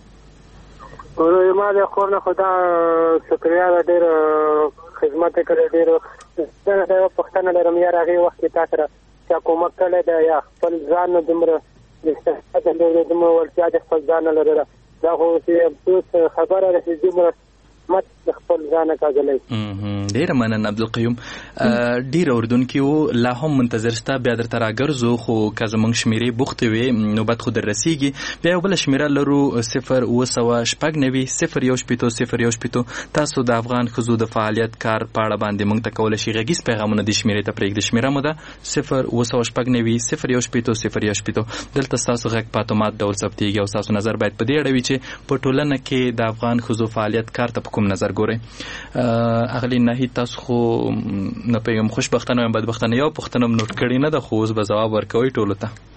ورو ما د خور نه خدا شکریا ډیر خدمت کړې ډیر دا پښتنه لرم یا راغي وخت تاسو را چې کومک کړی دا یا خپل ځان دمر د ستاسو د دمر ولچا د خپل ځان لره دا خو چې خبره رسېږي مر مت خپل ځان کاغلې ډیر مننه عبدالقیوم ډیر اردن کې لا هم منتظر ستا بیا درته راګرځو خو که زمونږ شمیرې بوختې وي نوبت خو در رسیږي بیا یو بله شمیره لرو صفر اوه سوه شپږ نوي صفر یو شپېتو صفر یو شپېتو تاسو د افغان ښځو د فعالیت کار په اړه باندې موږ ته کولی شي غږیز پیغامونه دې شمیرې ته پرېږدي شمیره مو ده صفر اوه سوه شپږ نوي صفر یو شپېتو صفر یو شپېتو دلته ستاسو غږ په اتومات ډول ثبتېږي او ستاسو نظر باید په دې اړه وي چې په ټولنه کې د افغان ښځو فعالیت کار ته په کوم نظر ګورئ اغلی نه تاسو خو نه پیغام خوشبختانه ام بدبختانه یو پښتنه نوٹ کړی نه د خو اوس به جواب ورکوي ټولو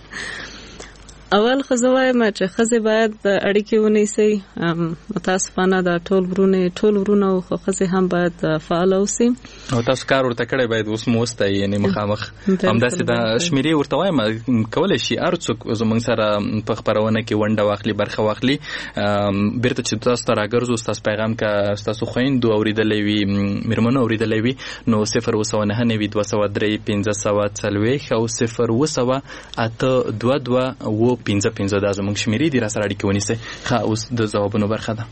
ته اول خزوای ما چې خزه باید اړیکې ونیسي متاسفانه دا ټول ورونه ټول ورونه خو خزه هم باید فعال اوسي او تاسو کار ورته کړی باید اوس موسته یعنی مخامخ همداسې دا شمیرې ورته وایم کولای شي ارڅوک زمونږ سره په خبرونه کې ونده واخلي برخه واخلي بیرته چې تاسو ته راګرځو تاسو پیغام کا تاسو خويندو اوریدلې وي مرمنو اوریدلې وي نو صفر اوه سوه نه نوي دوه سوه درې پنځه سوه څلوېښت او صفر اوه سوه اته دوه دوه اوه پنځه پنځه دا زموږ شمیرې دي را سره اړیکې ونیسئ ښه اوس د ځوابونو برخه ده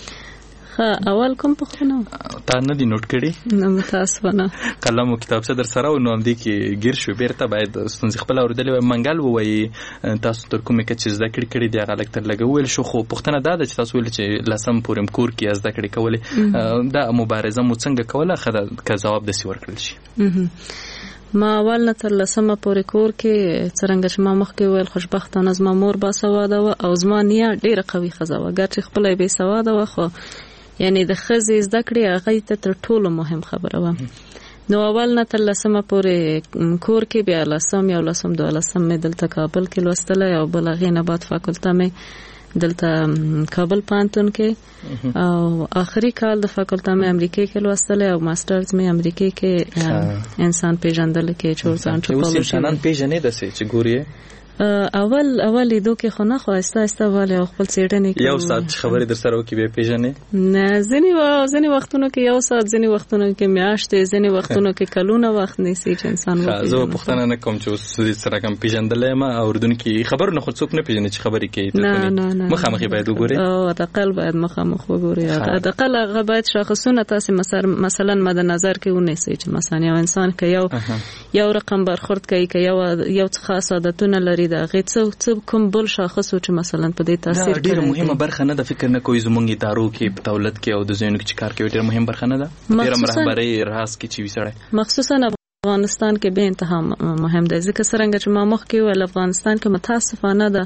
ښه اول کوم پوښتنه تا نه دي نوټ کړي نه متاسفانه قلم او کتابچه در سره و نو همدې کې ګیر شو بیرته باید ستونزې خپله اورېدلې وای منګل ووایي تاسو تر کومې کچې زده کړې کړي دي هغه لږ تر لږه وویل شو خو پوښتنه دا ده چې تاسو ویل چې لسم پورې م کور کې زده کړې کولې دا مبارزه مو څنګه کوله ښه ده که ځواب داسې ورکړل شي ما اول نه تر لسمه پورې کور کې څرنګه چې ما مخکې ویل خوشبختانه زما مور باسواده وه او زما نیا ډېره قوي ښځه وه ګرچې خپله یې بېسواده وه خو یعنې د ښځې زده کړې هغې ته تر ټولو مهم خبره وه نو اول نه تر لسمه پورې کور کې بیا لسم یو لسم دوه لسم مې دلته کابل کې لوستلی او بل هغې نه بعد فاکولته مې دلته کابل پانتون کې او آخري کال د فاکولټه مې امریکای کې لوستل او ماسترز مې امریکای کې انسان پیژندل کې چورس انټروپولوژي. اوس انسانان پیژنې د څه چې ګوري اول اول لیدو کې خو نه خو آهسته آهسته والي خپل څېړنې کوي. یو ساعت خبرې در سره وکړي به پیژنې نه ځینې و ځینې وختونو کې یو ساعت ځینې وختونو کې میاشتې ځینې وختونو کې کلونه وخت نیسي چې انسان وپیژني. زه پوښتنه نه کوم چې اوس سره کوم پیژندلې ما اوردونکو خبرونه خو څوک نه پیژني چې خبرې کوي. نه نه نه مخامخ باید وګوري او تقل باید مخامخ وګوري. تقل هغه باید شاخصونه تاسو مثلا مد نظر کې ونیسي چې مثلا یو انسان کې یو یو رقم برخورد کوي کې یو یو خاص عادتونه لري دا غیڅ کوم بل شاخص چې مثلا په دې تاثیر کوي. ډیره مهمه برخه نه د فکر نه کوي زمونږ ادارو کې په دولت کې او د ځینو کې کار کوي ډیره مهمه برخه نه ده. ډیره رهبري راس کې چې وسړي مخصوصا افغانستان کې به انتها مهم ده ځکه څنګه چې ما مخ کې ول افغانستان کې متاسفانه ده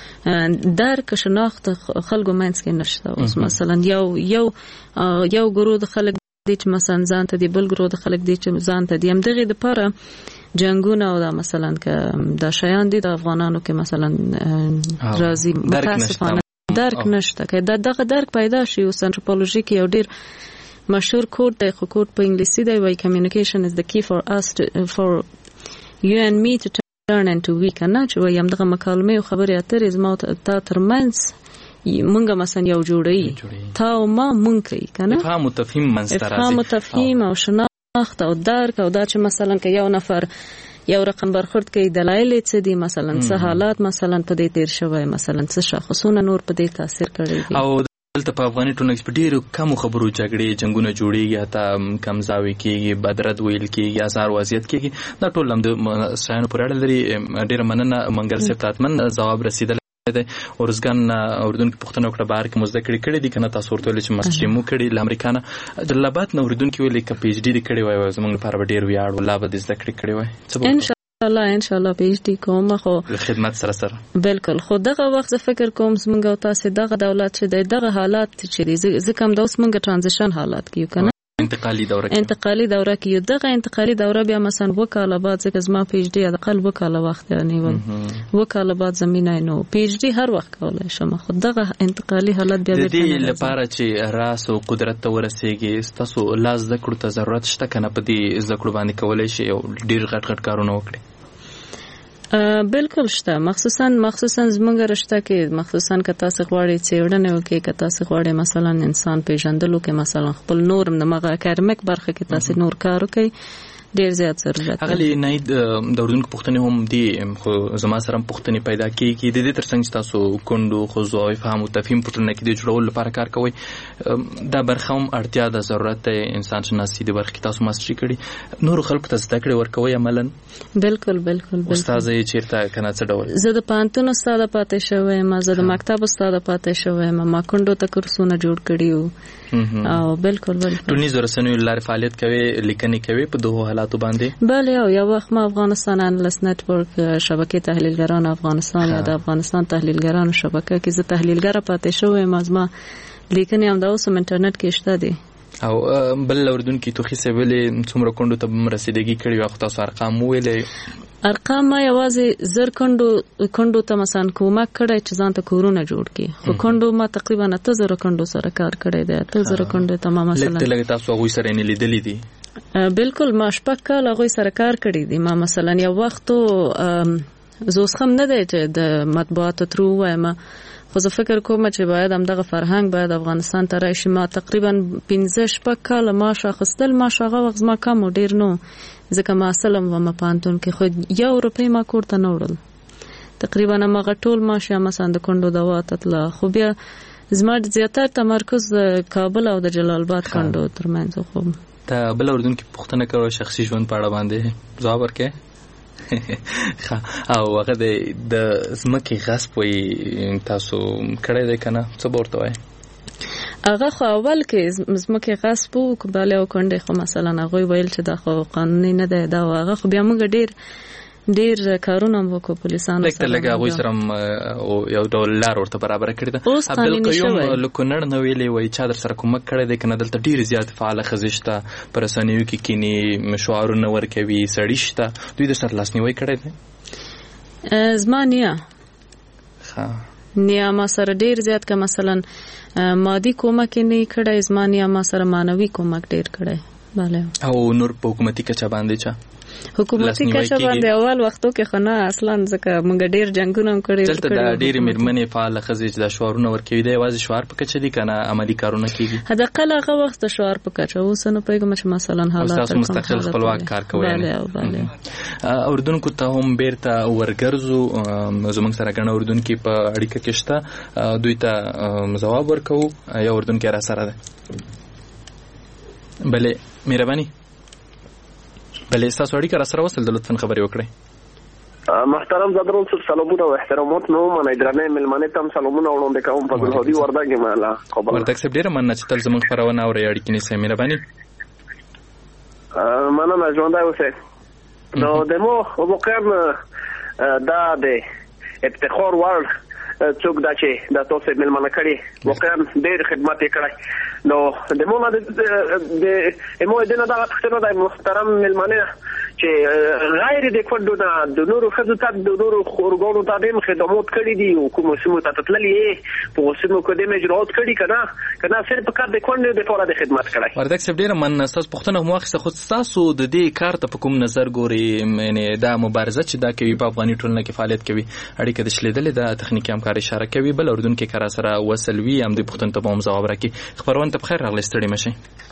درک شناخت خلکو منځ کې نشته. اوس مثلا یو یو یو ګروه د خلک دي چې مثلا ځان ته دی بل ګروه د خلک دي چې ځان ته دی هم دغه د پاره جنگونه او دا مثلا که دا شیان دي د افغانانو کې مثلا راځي متاسفانه درک نشته که دا دغه درک پیدا شي. اوس انټروپولوژي کې یو ډیر مشهور کوټ دی خو کوټ په انګلیسي دی وایي communication is the key for us to, for you and me to turn into we کنه چې وایي همدغه مکالمې او خبرې اترې زما تا ترمنځ مونږه مثلا یو جوړوي تا او ما مونږ کوي کنه افهام او تفهیم منځ ته راځي. افهام او تفهیم او شناخت او درک او دا چې مثلا که یو نفر یو رقم برخورد کوي دلایل څه دي مثلا څه حالات مثلا په دې تیر شوی مثلا څه شاخصونه نور په دې تاثیر کړی دي. او دلته په افغاني ټولنه کې ډېر کم خبرو جګړې جنگونه جوړیږي حتی کمزاوي کېږي بدرد ویل کېږي ازار وضعیت کېږي دا ټول هم د سایانو پورې اړه لري. ډېره مننه منګل صاحب تاتمن ځواب رسیدل دی. اورزګان اوردونکو پوښتنه وکړه بهر کې مزده کړي کړي دي کنه تاسو ورته ویل چې ماستر مو کړي ل امریکا نه جلابات نو اوردونکو ویل کې پی ایچ ډي کړي وای زموږ لپاره ډېر ویاړ ولا به زده کړي کړي وای ان شاء الله ان شاء الله پی ایچ ډي کوم خو خدمت سره سره بالکل خو دغه وخت فکر کوم زموږ او تاسو دغه دولت چې دغه حالات چې ځکه هم د اوس موږ ترانزیشن حالات کیو کنه انتقالي دوره کې انتقالي دوره کې دغه انتقالي دوره بیا مثلا وکاله بعد ځکه زما پی ایچ ډي د قلب وکاله وخت نیول وکاله بعد زمينه نو پی ایچ ډي هر وخت کولای شم خو دغه انتقالي حالت بیا د دې لپاره چې راس او قدرت ته ورسیږي تاسو لاس ذکر ته ضرورت شته کنه په دې ذکر باندې کولای شي او ډیر غټ غټ کارونه وکړي. بالکل شته مخصوصا مخصوصا زمونږ رشته کې مخصوصا که تاسو غواړئ څېړنه وکړئ که تاسو غواړئ مثلا انسان پیژندلو کې مثلا خپل نور دماغه اکاډمیک برخه کې تاسو نور کار وکړئ ډیر زیات ضرورت هغه نه د اوردونکو پوښتنې هم دي خو زما سره پوښتنې پیدا کیږي د دې ترڅنګ تاسو کندو خو زو فهم او تفهیم پټنه کې د جوړول لپاره کار کوي دا برخه هم اړتیا ده ضرورت ده انسان شناسي د برخه تاسو ماستری کړي نور خلکو ته زده کړې ورکوي عملاً بالکل بالکل استاد یې چیرته کنه څه ډول زه د پانتون استاد پاتې شوم ما زه د مکتب استاد پاتې شوم ما کندو ته کورسونه جوړ کړیو او بالکل بالکل ټولنیز رسنیو لارې فعالیت کوي لیکنې کوي په دوه حالاتو باندې بله او یو وخت ما افغانستان انالیست نتورک شبکه تحلیلګران افغانستان یا د افغانستان تحلیلګران شبکه کې زه تحلیلګر پاتې شوم ما لیکنې هم د اوس انټرنیټ کې شته دي او بل اوردونکو توخي سویلې څومره کندو ته مرسیدګي کړي وخت تاسو ارقام ویلې ارقام ما یوازې زر کندو کندو ته مثلا کومک کړی چې ځان ته کورونه جوړ کړي خو کندو ما تقریبا اته زره کندو سره کار کړی دی اته زره کندو ته ما مثلا لکه لکه تاسو هغه سره نه لیدلې دي بالکل ما شپږ کال هغه سره کار کړی دی ما مثلا یو وخت زوس خم نه دی چې د مطبوعاتو ترو وایم خو زه فکر کوم چې باید هم دغه فرهنګ باید افغانستان ته راشي ما تقریبا پنځه شپږ کال ما شاخصتل ما شغه وخت ما کم ډیر نو ځکه ما اصلم و ما پانتون کې خو یو روپۍ ما کوړه نه وړل تقریبا ما غټول ما شه مثلا د کندو دوا تطلا خو بیا زما زیاتره تمرکز کابل او د جلال آباد کندو ترمنځ خو ته بل اوردونکو پوښتنه کوي شخصي ژوند په اړه باندې ځواب ورکړي او هغه د زمکه غصب وي تاسو کړی دی کنه څه ورته وای هغه خو اول کې زمکه غصب او کباله او کنده خو مثلا هغه ویل چې دا خو قانوني نه دی دا هغه خو بیا موږ ډیر ډیر کارونه وکړو پولیسانو سره لکه هغه سره او یو ډول لار ورته برابر کړی ده عبدالقیوم لکونړ نو ویلي وای چې در سره کومک کړی دی کنه دلته ډیر زیات فعال خزشته پرسانیو کې کینی مشوارونه ورکوي سړیشته دوی د سر لاسنیوي کړی دی زمانیا ها نیا ما سره ډیر زیات که مثلا مادي کومک نه کړای، زما نیا ما سره مانوي کومک ډیر کړای. بله. او نور په حکومتي کچه باندې چا حکومتي کچه باندې اول وختو کې خو نه اصلا ځکه موږ ډیر جنگونه هم کړي. دلته د ډېرې مېرمنې فعاله ښځې چې دا شعارونه ورکوي دا یوازې شعار په کچه دي که نه عملي کارونه کېږي؟ حداقل هغه وخت د شعار په کچه، اوس نه پوهېږم چې مثلا حالات تاسو مستقل خپلواک کار کوئ. اردوونکو ته هم بیرته ورګرځو، زموږ سره ګڼه اردوونکي په اړیکه کې شته، دوی ته ځواب ورکوو. یو اردوونکی را سره دی. بلې مهرباني بلې ستاسو اړیکه را سره وصل ده، لطفا خبرې وکړئ. محترم زادرون صاحب سلامونه او احترامات نو منئ، درنې مېلمنې ته هم سلامونه وړاندې کوم. فضلحادي وردګ یم له کابل. وردګ صاحب ډېره مننه چې تل زموږ خپرونه اورئ، اړیکې نیسئ. مهرباني. مننه، ژوندی اوسئ. نو د مو واقعا دا د افتخار وړ څوک دا چې دا تاسو مېلمانه کړي، واقعا ډېر خدمت یې کړی. نو د مو نه د مو د نه دا پښتنه د محترم مېلمانه چې غیر د کوډو نه د نورو ښځو ته د نورو خورګانو ته د خدمات کړي دي، او کوم سیمو ته تللي په سیمو کې د اجرات کړي کنه کنه صرف کار د کوډ د لپاره د خدمت کړي. وردګ صاحب ډېر من تاسو پښتنه مو واخیسته، خو تاسو د دې کار ته په کوم نظر ګوري؟ یعنی دا مبارزه چې دا کوي په افغاني ټولنه کې فعالیت کوي، اړیکه د شلیدلې د تخنیکي همکاري اشاره کوي، بل اردوونکي کار سره وصل وي هم د پښتون ته هم ځواب راکړي. خبرونه ته بخیر راغلی، ستړي مشئ.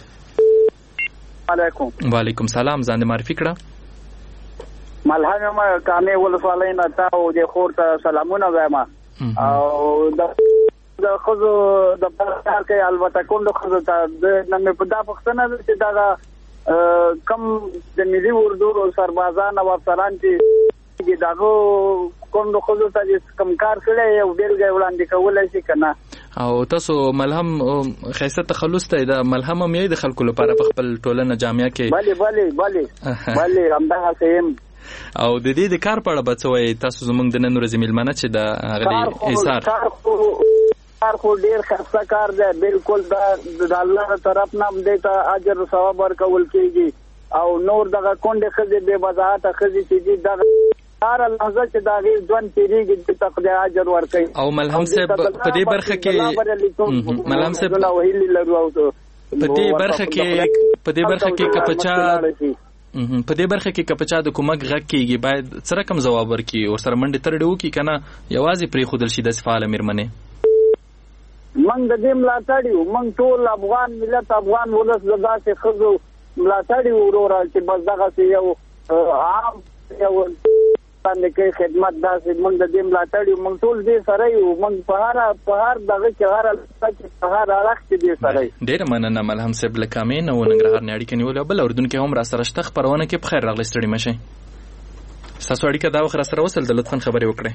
علیکم. وعلیکم سلام. ځان دې معرفي کړه. ملهم ما کامې ولسوالۍ نه تا او د خور ته سلامونه وایم. او د د خزو د پرکار کې البته کوم خزو ته د نن په دا پښتنه چې دا کم د ملي اردو سربازان او افسران چې دغه کوم خزو ته کم کار کړي او بیلګه وړاندې کولای شي کنه. او تاسو ملهم خیسته تخلص ته دا ملهم هم یې د خلکو لپاره په خپل ټولنه جامعه کې؟ بله بله بله بله همدغه سیم. او د دې د کار په اړه به څه وایي تاسو زموږ د نن ورځې مېلمانه چې د هغه ایثار کار خو ډېر ښایسته کار دی، بالکل دا د الله طرف نه هم دې ته اجر او ثواب ورکول کېږي. او نور دغه کونډې ښځې بې وضاحته ښځې چې دي دغه هر لحظه چې د هغې ژوند تېرېږي د تقدیر اجر ورکوي. او ملهم صاحب په دې برخه کې ملهم صاحب په دې برخه کې په دې برخه کې که په چا په دې برخه کې که په چا د کومک غږ کېږي باید څه رقم ځواب ورکړي، ورسره منډې ترډې وکړي که نه یوازې پرېښودل شي داسې فعاله مېرمنې؟ موږ د دې ملاتړ یو، موږ ټول افغان ملت افغان ولس د داسې ښځو ملاتړ یو وروره چې بس دغسې یو عام یو باندې کوي خدمت، داسې موږ د دې ملاتړ یو، موږ ټول دې سره یو، موږ په هر په هر دغه کې هر په هر اړخ کې دې سره یو. ډېره مننه ملهم صاحب له کامې نه و ننګرهار نه اړیکه نیولې. بل اردوونکي هم را سره شته، خپرونه کې بخیر راغلی، ستړي مشئ. ستاسو اړیکه دا وخت را سره وصل ده، لطفا خبرې وکړئ.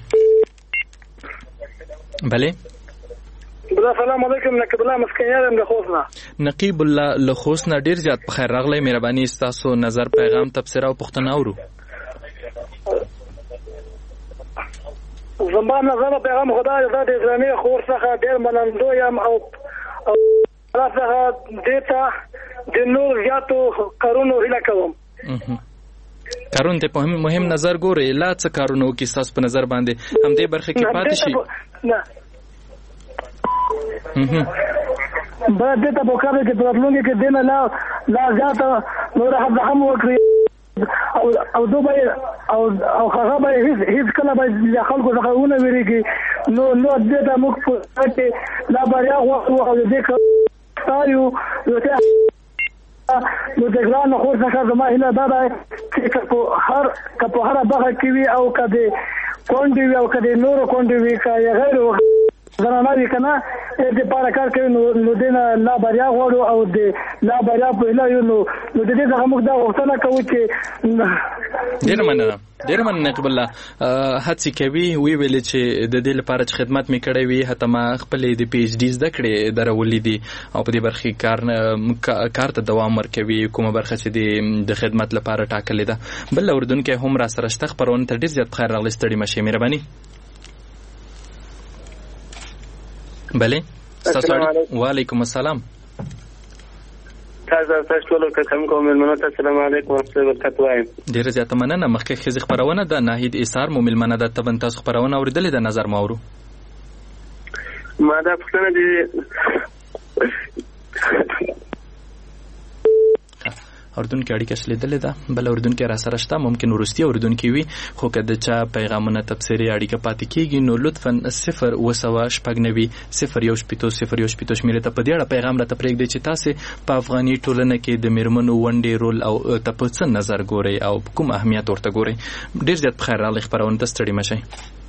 بلې السلام علیکم. نقیب الله مسکینیار له خوست نه. نقیب الله له خوست نه ډېر زیات بخیر راغلی. مهرباني ستاسو نظر، پیغام، تبصره او پوښتنه اورو. زما نظر پیغام خدای زده د اسلامي خور څخه ډېر منندوی یم او څخه دې ته د نور زیاتو کارونو هیله کوم. کارونه ته په مهم نظر ګورئ، لا څه کارونه وکړي ستاسو په نظر باندې همدې برخه کې پاتې شي؟ باید دې ته پکار دی چې په راتلونکي کې دې نه لا لا زیاته نوره هڅه هم وکړي او او دوی او او هغه به هیڅ هیڅ کله به د خلکو څخه ونه ویریږي. نو نو دې ته موږ په لا بریا غواړو او دې کارو نو ته نو د ګران خو څخه زما هیله دا ده چې په هر په هر برخه کې وي او کده کونډي وي او کده نور کونډي وي کا غیر زنانه وي کنه دې پاره کار کوي. نو نو دینه لا بریا غواړو او دې لا بریا په لا یو نو نو دې څنګه موږ دا غوښتنه کوو چې ډېر مننه ډېر مننه نقیب الله هڅې کوي وی ویل چې د دې لپاره چې خدمت مې کړی وي حتی ما خپل د پی ایچ ډي زده کړې درولې دي او په دې برخه کار کار ته دوام ورکوي کومه برخه چې د خدمت لپاره ټاکلې ده. بل اردوونکي هم را سره شته خبرونه تر ډېر زیات خیر راغلی ستړي مشئ مهرباني. بله وعلیکم السلام. تاسو تاسو ټول قسم کوم ملمنه السلام علیکم ورحمۃ اللہ وبرکاتہ. ډیره زیاته مننه. مخکې خزي خبرونه د ناهید ایثار مو ملمنه د تبن تاسو خبرونه اوریدلې د نظر ماورو. ما دا پوښتنه دي اردن کې اړیکه شلیدلې ده بل اردن کې را سره شته ممکن ورستی اردن کې وي خو کله چې پیغامونه تفسیری اړیکه پاتې کیږي نو لطفا صفر وسوا شپږ نوي صفر یو شپږ صفر یو شپږ شمیره ته په دې اړه پیغام راته پرېږدئ چې تاسو په افغاني ټولنه کې د میرمنو ونډې رول او تاسو نظر ګورئ او کوم اهمیت ورته ګورئ. ډیر زیات بخیر راغلی خبرونه ته ستړي مشئ.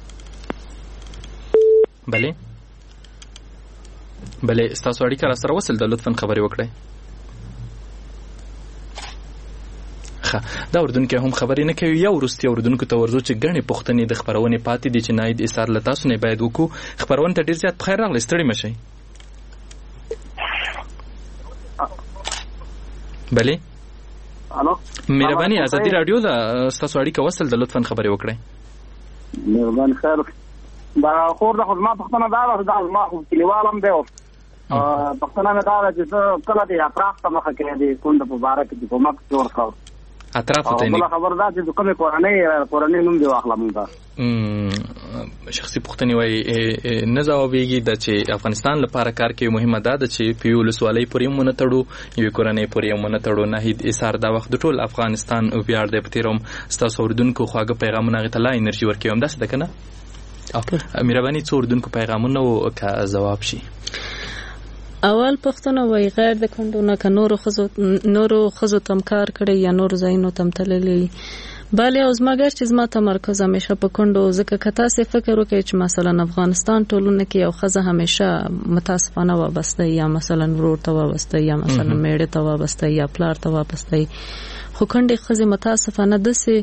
بله بله تاسو اړیکه را سره وصل ده لطفا خبرې وکړئ. دا اردن کې هم خبرې نه کوي یا ورستي اردن کې تورزو چې ګڼې پښتنې د خبرونې پاتې دي چې ناید ایثار له تاسو نه باید وکړو. خبرونه ته ډیر زیات بخیر راغلی ستړي مشئ. بله الو مهرباني ازادي رادیو دا تاسو اړیکه وصل د لطفا خبرې وکړئ. مهرباني خیر دا خور د خدمات پښتنه دا دا ما خو کلیوالم دی پښتنه نه دا چې کله دې اطراف ته مخه کې دي کونډه په باره کې په مخ جوړ کړو اطراف ته نه خبر دا چې کومه قرآنی قرآنی نوم دی واخلا مونږ شخصي پښتني وای نه ځوابېږي د چې افغانستان لپاره کار کوي مهمه ده چې پیو لسوالۍ پورې مونږ تړو یو قرآنی پورې مونږ تړو نه هیڅ ایثار دا وخت ټول افغانستان او بیار دی پتیروم ستاسو اردوونکو خواږه پیغامونه غته لا انرژي ورکوم داسې ده کنه مهرباني څو اردوونکو پیغامونه او کا جواب شي. اول پښتنه وای غیر د کندونه ک نورو خزو نورو خزو تم کار کړي یا نور زینو تم تللی بله اوس مګر چې زما تمرکز همیشه په کندو ځکه کته سي فکر وکړي چې مثلا افغانستان ټولونه کې یو خزه همیشه متاسفانه وابسته یا مثلا ورور ته وابسته یا مثلا میړه ته وابسته یا پلار ته وابسته خو کندې خزه متاسفانه دسه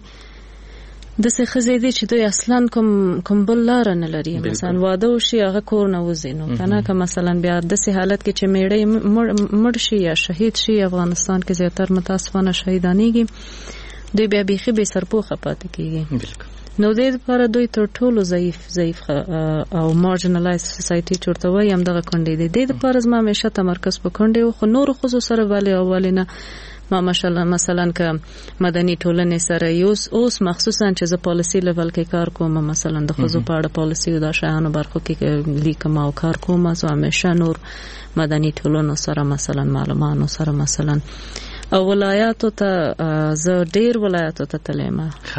د څه خزې دي چې دوی اصلا کوم کوم بل لار نه لري مثلا واده وشي هغه کور نه وزینو کنه که مثلا بیا د سه حالت کې چې میړه مړ شي یا شهید شي افغانستان کې زیاتره متاسفانه شهیدانېږي دوی بیا بيخي به سرپوخه پاتې کیږي نو د دې لپاره دوی تر ټولو ضعیف ضعیف او مارجنلایز سوسايټي چورته وي هم دغه کندې دي د دې لپاره زما همیشه تمرکز په کندې خو نور خصوص سره والي اولینه ما مثلا مثلا که مدني ټولنې سره یوس اوس مخصوصا چې ز پالیسی لیول کې کار کوم مثلا د خزو په اړه پالیسی او د شایانو برخو کې لیکم او کار کوم زه همیشه نور مدني ټولنو سره مثلا معلوماتو سره مثلا او ولایاتو ته زه ډیر ولایاتو ته تلم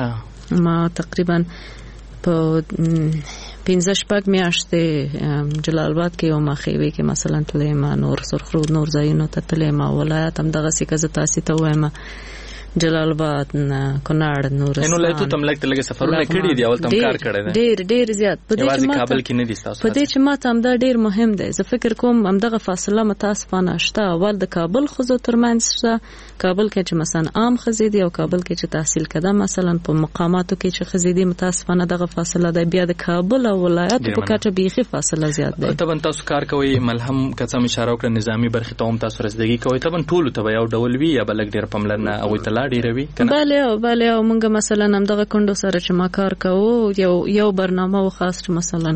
ما تقریبا په پنځه شپږ میاشتې جلال آباد کې او مخېوي کې مثلا تلم نور سرخرود نور ځایونو ته تلم ولایت هم دغه څه کزه تاسو ته وایم جلال آباد نه کونړ نورستان نو لایته تم لګ تلګه سفرونه کړی دی اول تم کار کړی دی ډیر ډیر زیات په دې چې کابل کې نه دي تاسو په دې چې ما ته هم دا ډیر مهم دی زه فکر کوم هم دغه فاصله متاسفانه شته اول د کابل خزو ترمنځ شته کابل کې چې مثلا عام خزې دي او کابل کې چې تحصیل کده مثلا په مقاماتو کې چې خزې دي متاسفانه دغه فاصله ده بیا د کابل او ولایت په کچه بيخي فاصله زیات ده ته تاسو کار کوي ملهم کڅم اشاره وکړه نظامی برخه ته هم تاسو رسیدګي کوي ته ټول ته یو ډول وی یا بلګ ډیر پملنه او اطلاع ډیروي بله بله او موږ مثلا هم دغه کندو سره چې ما کار کوو یو یو برنامه و خاص مثلا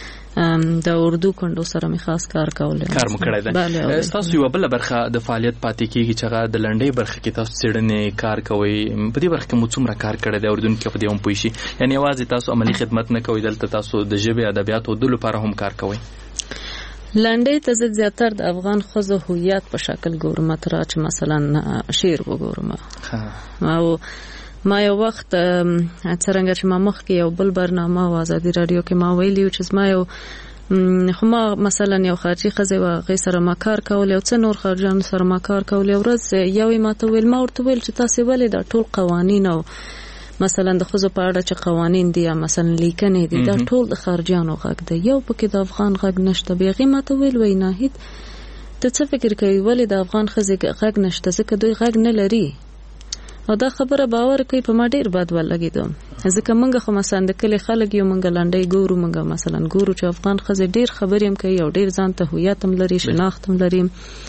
د اردو کندو سره می خاص کار کول کار مو کړی دی تاسو یو بل برخه د فعالیت پاتې کیږي چې هغه د لنډۍ برخه کې تاسو څېړنې کار کوي په دې برخه کې مو څومره کار کړی دی اردو کې په دې هم پوي شي یعنی یوازې تاسو عملی خدمت نه کوئ دلته تاسو د ژبې ادبیات او د لپاره هم کار کوئ لنډۍ ته زیاتره د افغان خزو هویت په شکل ګورم تر چې مثلا شعر وګورم او ما یو وخت څنګه چې ما مخ کې یو بل برنامه و ازادي رادیو کې ما ویلیو چې ما یو خو ما مثلا یو خارجي خزه و غي سره ما کار کول یو څه نور خارجان سره ما کار کول یو ورځ یو ما ته ویل ما ورته ویل چې تاسو ولې دا ټول قوانين او مثلا د خزو په اړه چې قوانين دي مثلا لیکنې دي دا ټول د خارجانو غږ دی یو پکې د افغان غږ نشته بیا غي ما ته ویل وای نه هیڅ ته څه فکر کوي ولې د افغان خزه غږ نشته ځکه دوی غږ نه لري او دا خبره باور کوي په ما ډیر بد ولګیدم ځکه موږ خو مثلا د کلی خلک یو موږ لنډۍ ګورو موږ مثلا ګورو چې افغان خزه ډیر خبرې هم کوي او ډیر ځان ته هویت هم لري شناخت هم لري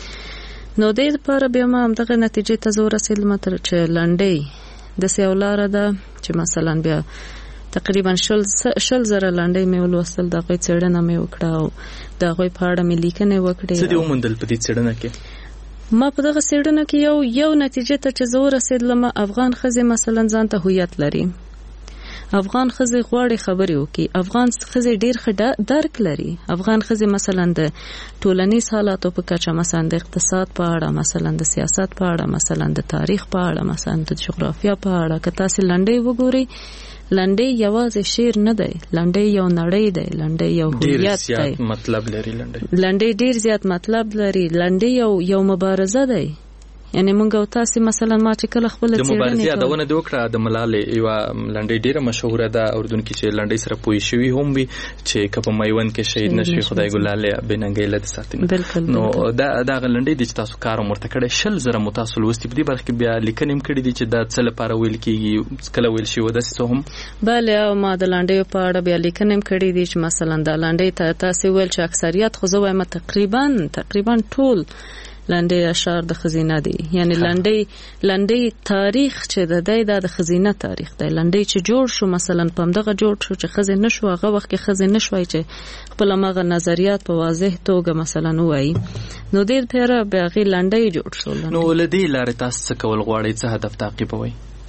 نو د دې لپاره بیا ما هم دغه نتیجې ته زه ورسېدم چې لنډۍ د سیولاره ده چې مثلا بیا تقریبا شل شل زره لنډۍ مې ولوستل د غوي څېړنه مې وکړه او د غوي په اړه مې لیکنې وکړې څه دی ومندل په دې څېړنه کې ما په دغه څېړنه کې یو یو نتیجه ته چې زه ورسېدلم افغان ښځې مثلا ځان ته هویت لري افغان ښځې غواړي خبرې وکړي، افغان ښځې ډېر ښه درک لري. افغان ښځې مثلا د ټولنیز حالاتو په کچه، مثلا د اقتصاد په اړه، مثلا د سیاست په اړه، مثلا د تاریخ په اړه، مثلا د جغرافیا په اړه که تاسې لنډۍ وګورئ، لنډۍ یوازې شعر نه دی، لنډۍ یو نړۍ دی، لنډۍ یو هویت دی، ډېر زیات مطلب لري. لنډۍ لنډۍ ډېر زیات مطلب لري. لنډۍ یو یو مبارزه دی. یعنی مونږ او تاسو مثلا ما چې کله خپل څېړنې د مبارزې یادونه دې وکړه، د ملالۍ یوه لنډۍ ډېره مشهوره ده اردن کې چې لنډۍ سره پوه شوي هم وي چې که په میوند کې شهید نشي خدای ګلالې بې ننګۍ له دې ساتي. نو دا دغه لنډۍ دي چې تاسو کار هم ورته کړی، شل زره مو تاسو لوستي. په دې برخه کې بیا لیکنې هم کړي دي چې دا څه لپاره ویل کېږي، کله ویل شوي داسې څه هم؟ بله، او ما د لنډیو په اړه بیا لیکنې هم کړي دي چې مثلا دا لنډۍ ته تاسې ویل چې اکثریت خو زه وایم تقریبا تقریبا ټول لنډۍ اشعار د ښځینه دي. یعنی لنډۍ لنډۍ تاریخ چې د دی دا د ښځینه تاریخ دی. لنډۍ چې جوړ شو مثلا په همدغه جوړ شو چې ښځې نه شو، هغه وخت کې ښځې نه شوی چې خپل هماغه نظریات په واضح توګه مثلا ووایي، نو ډېر پیره بیا هغې لنډۍ جوړ شو. نو له دې لارې تاسو څه کول غواړئ، څه هدف تعقیبوئ؟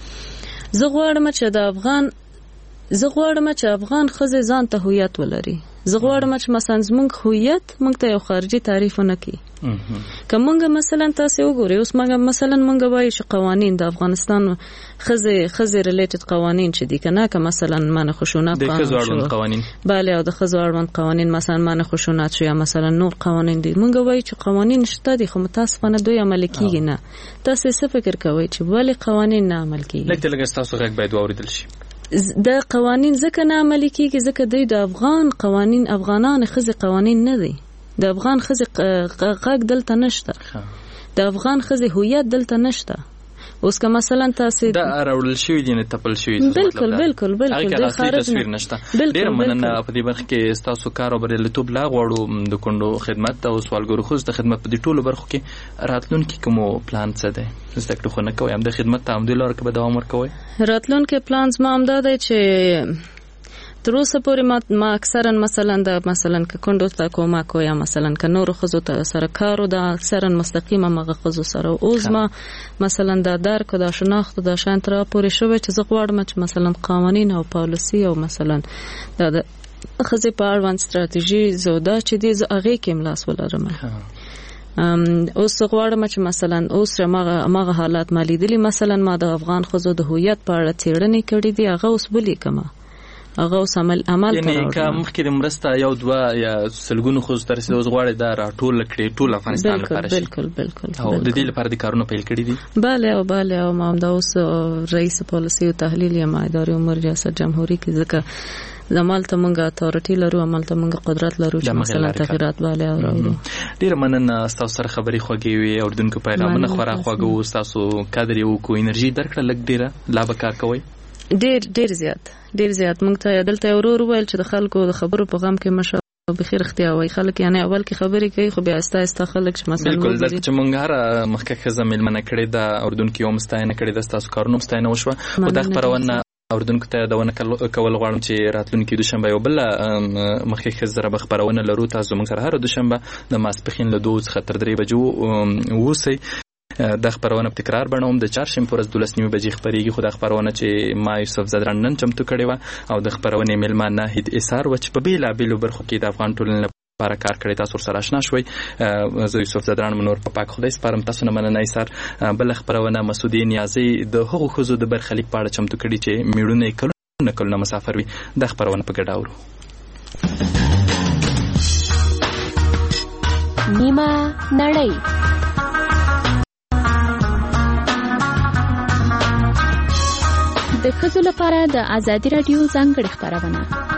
زه غواړم چې د افغان زه غواړم چې افغان ښځې ځان ته هویت ولري. زه غواړم چې مثلا زموږ هویت موږ ته یو خارجي تعریف ونه کړي. که موږ مثلا تاسې وګورئ، اوس موږ مثلا موږ وایو چې قوانین د افغانستان ښځې ښځې ریلیټډ قوانین چې دي که نه، که مثلا مانع خشونت د ښځو اړوند قوانین، بله، او د ښځو اړوند قوانین مثلا مانع خشونت شو یا مثلا نور قوانین دي، موږ وایو چې قوانین شته دي خو متاسفانه دوی عملي کېږي نه. تاسې څه فکر کوئ چې ولې قوانین نه عمل کېږي؟ لږ لږ ستاسو غږ باید واورېدل شي. د قوانین ځکه نه عملي کېږي ځکه دوی د افغان قوانین، افغانان ښځې قوانین نه دي. د افغان ښځې غږ دلته نشته، د افغان ښځې هویت دلته نشته. اوس که مثلا تاسې دا راوړل شوي دي، نه تپل شوي دي. بالکل بالکل بالکل د خارج تصویر نشته. ډېر مننه. په دې برخه کې ستاسو کار او بریالیتوب لا غواړو د کونډو خدمت او سوالګرو ښځو د خدمت په دې ټولو برخو کې راتلونکي کومو پلان څه دی؟ زده کړې خو نه کوئ، همدې خدمت ته همدې لاره کې به دوام ورکوئ؟ راتلونکي پلان زما همدا دی چې تر اوسه پورې ما ما اکثرا مثلا د مثلا که کونډو ته کومک یا مثلا که نورو ښځو ته سره کار و د اکثرا مستقیمه مغه ښځو سره. اوس ما مثلا د درک او د شناخت د شان تر پورې شوی چې زه غواړم چې مثلا قوانین او پالیسي او مثلا د ښځې په اړوند ستراتیژي زوده چې دې زه هغې کې ملاس ولرم. اوس غواړم چې مثلا اوس هماغه حالات ما لیدلي، مثلا ما د افغان ښځو د هویت په اړه څېړنې کړي دي، هغه اوس ولیکمه، هغه اوس عمل عمل ته یعنی که مخکې د مرسته یو دوه یا سلګونو ښځو ته رسېدو، اوس غواړئ دا راټول کړئ ټول افغانستان لپاره شي. بالکل بالکل. او د دې لپاره د کارونه پیل کړي دي؟ بله او بله. او ما همدا اوس رئیس پالیسي او تحلیل یم ادارې امور ریاست جمهوریت کې، ځکه عملته موږ اتارټي لرو، عملته موږ قدرت لرو چې مثلا تغیرات باندې راوړو. ډیره مننه. تاسو سره خبري خوږې وي، اوردونکو پیغامونه خورا خوږه وو، تاسو کادر یو کو انرژي درکړه، لګ ډیره لا به کار کوي. ډیر ډیر زیات ډیر زیات. موږ ته دلته ورور ویل چې د خلکو د خبرو په غم کې مشه بخیر اختیا وای خلک، یعنی اول کې خبرې کوي خو بیا استا استا خلک چې مثلا بالکل د چې مونږ هر مخکې خزه ملمنه کړې د اردن کې هم ستاینه کړې د تاسو کارونو ستاینه وشوه. او د خبرونه اردن ته دونه کول غواړم چې راتلونکي دوشنبه یو بل مخکې خزه را خبرونه لرو. تاسو مونږ سره هر دوشنبه د ماسپخین له دوه څخه تر درې بجو ووسی. د خبرونه په تکرار بڼوم د چهارشنبې پر ورځ دولس نیمې بجې خبرېږي. خو د خبرونه چې ما یوسف زدران نن چمتو کړې وه او د خبرونې میلمه ناهید ایثار و چې په بېلابېلو برخو کې د افغان ټولنې لپاره کار کړی، تاسو ورسره اشنا شوئ. زه یوسف زدران نور په پاک خدای سپارم. تاسو نه مننه ایثار. بله خبرونه مسعودې نیازۍ د هغو ښځو د برخلیک په اړه چمتو کړي چې میړونه یې کلونه کلونه مسافر وي. دا خبرونه په ګډه اورو. نیمه نړۍ د ښځو لپاره د ازادي راډیو ځانګړې خپرونه.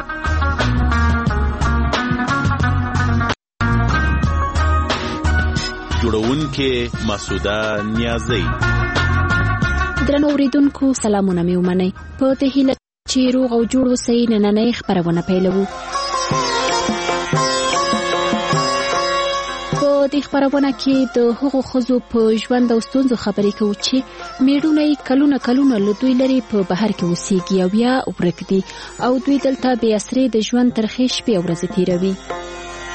جوړونکې مسعوده نیازۍ. درنو اوریدونکو سلامونه مې ومنئ. په دې هیله چې روغ او جوړ اوسئ، نننۍ خپرونه پیلوو. په دې خبرونه کې د هغو ښځو په ژوند او ستونزو خبرې کوو چې میړونه یې کلونه کلونه له دوی لرې په بهر کې اوسېږي او یا ورک دي او دوی دلته بې اسرې د ژوند ترخې شپې او ورځې تېروي.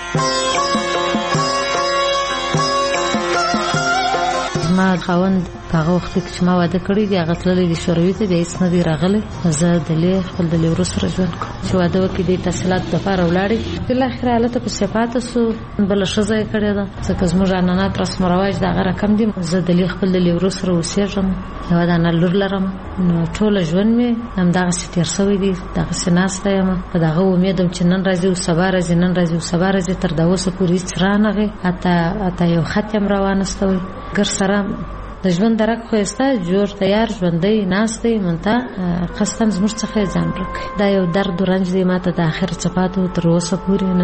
زما خاوند هغه وخت کې چې ما واده کړی دی هغه تللی دی شوروي ته، بیا هېڅ نه دی راغلی. زه دلې خپل دلې ورور سره ژوند کوم چې واده وکړي، دې تحصیلاتو دپاره ولاړې. بالاخره هلته پسې پاته سو، بله ښځه یې کړې ده ځکه زموږ عنعنات رسم و رواج د هغه رقم دي. زه دلې خپل دلې ورور سره اوسېږم، یوه دانه لور لرم. نو ټوله ژوند مې همدغسې تېر شوی دی، دغسې ناسته یم. په دغه امید یم چې نن راځي او سبا راځي، نن راځي او سبا راځي. تر دا اوسه پورې هېڅ رانغی، حتی حتی یو خط یم راوانستوی. ګر سره د ژوند درک خو یې سته، جوړ تیار ژوندی ناست دی، منته قصداً زموږ څخه یې ځان ورک کړی. دا یو درد و رنج دی ما ته د آخر څپاتو تر اوسه پورې نه.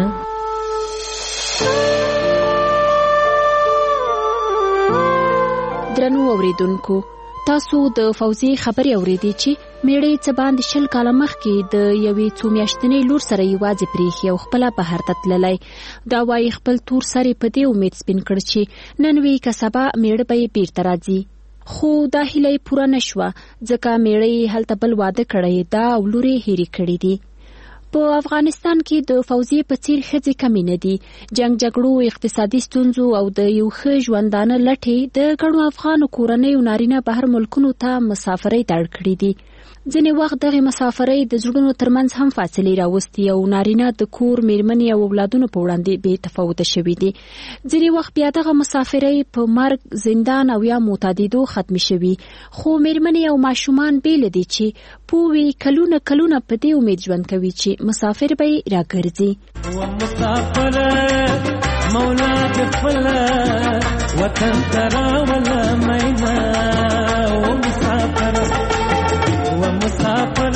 درنو اوریدونکو، تاسو د فوزي خبري اوریدي چې میړې څه باندې شل کاله مخکې د یوې څو میاشتنۍ لور سره یوازې پریښي او خپله بهر ته تللی. دا وایي خپل تور سر یې په دې امید سپین کړ چې نن وی که سبا میړه به یې بیرته راځي. خو دا هیله یې پوره نه شوه ځکه میړه یې هلته بل واده کړی ده او لور یې هېرې کړې دي. په افغانستان کې د فوزي په څیر ښځې کمې نه دي. جنګ جګړو، اقتصادي ستونزو او د یو ښه ژوندانه لټې د ګڼو افغانو کورنیو نارینه بهر ملکونو ته مسافرۍ ته اړ کړي دي. ځینې وخت دغه مسافرۍ د زړونو ترمنځ هم فاصلې راوستي او نارینه د کور، میرمنې او اولادونو په وړاندې بې تفاوته شوي دي. ځینې وخت بیا دغه مسافرۍ په مرګ، زندان او یا معتادېدو ختمې شوي. خو میرمنې او ماشومان بیله دي چې پوه کلونه کلونه په دې امید ژوند کوي چې مسافر به یې راګرځي. مولا بفل وطن ترى ولا مينا ومسافر ومسافر.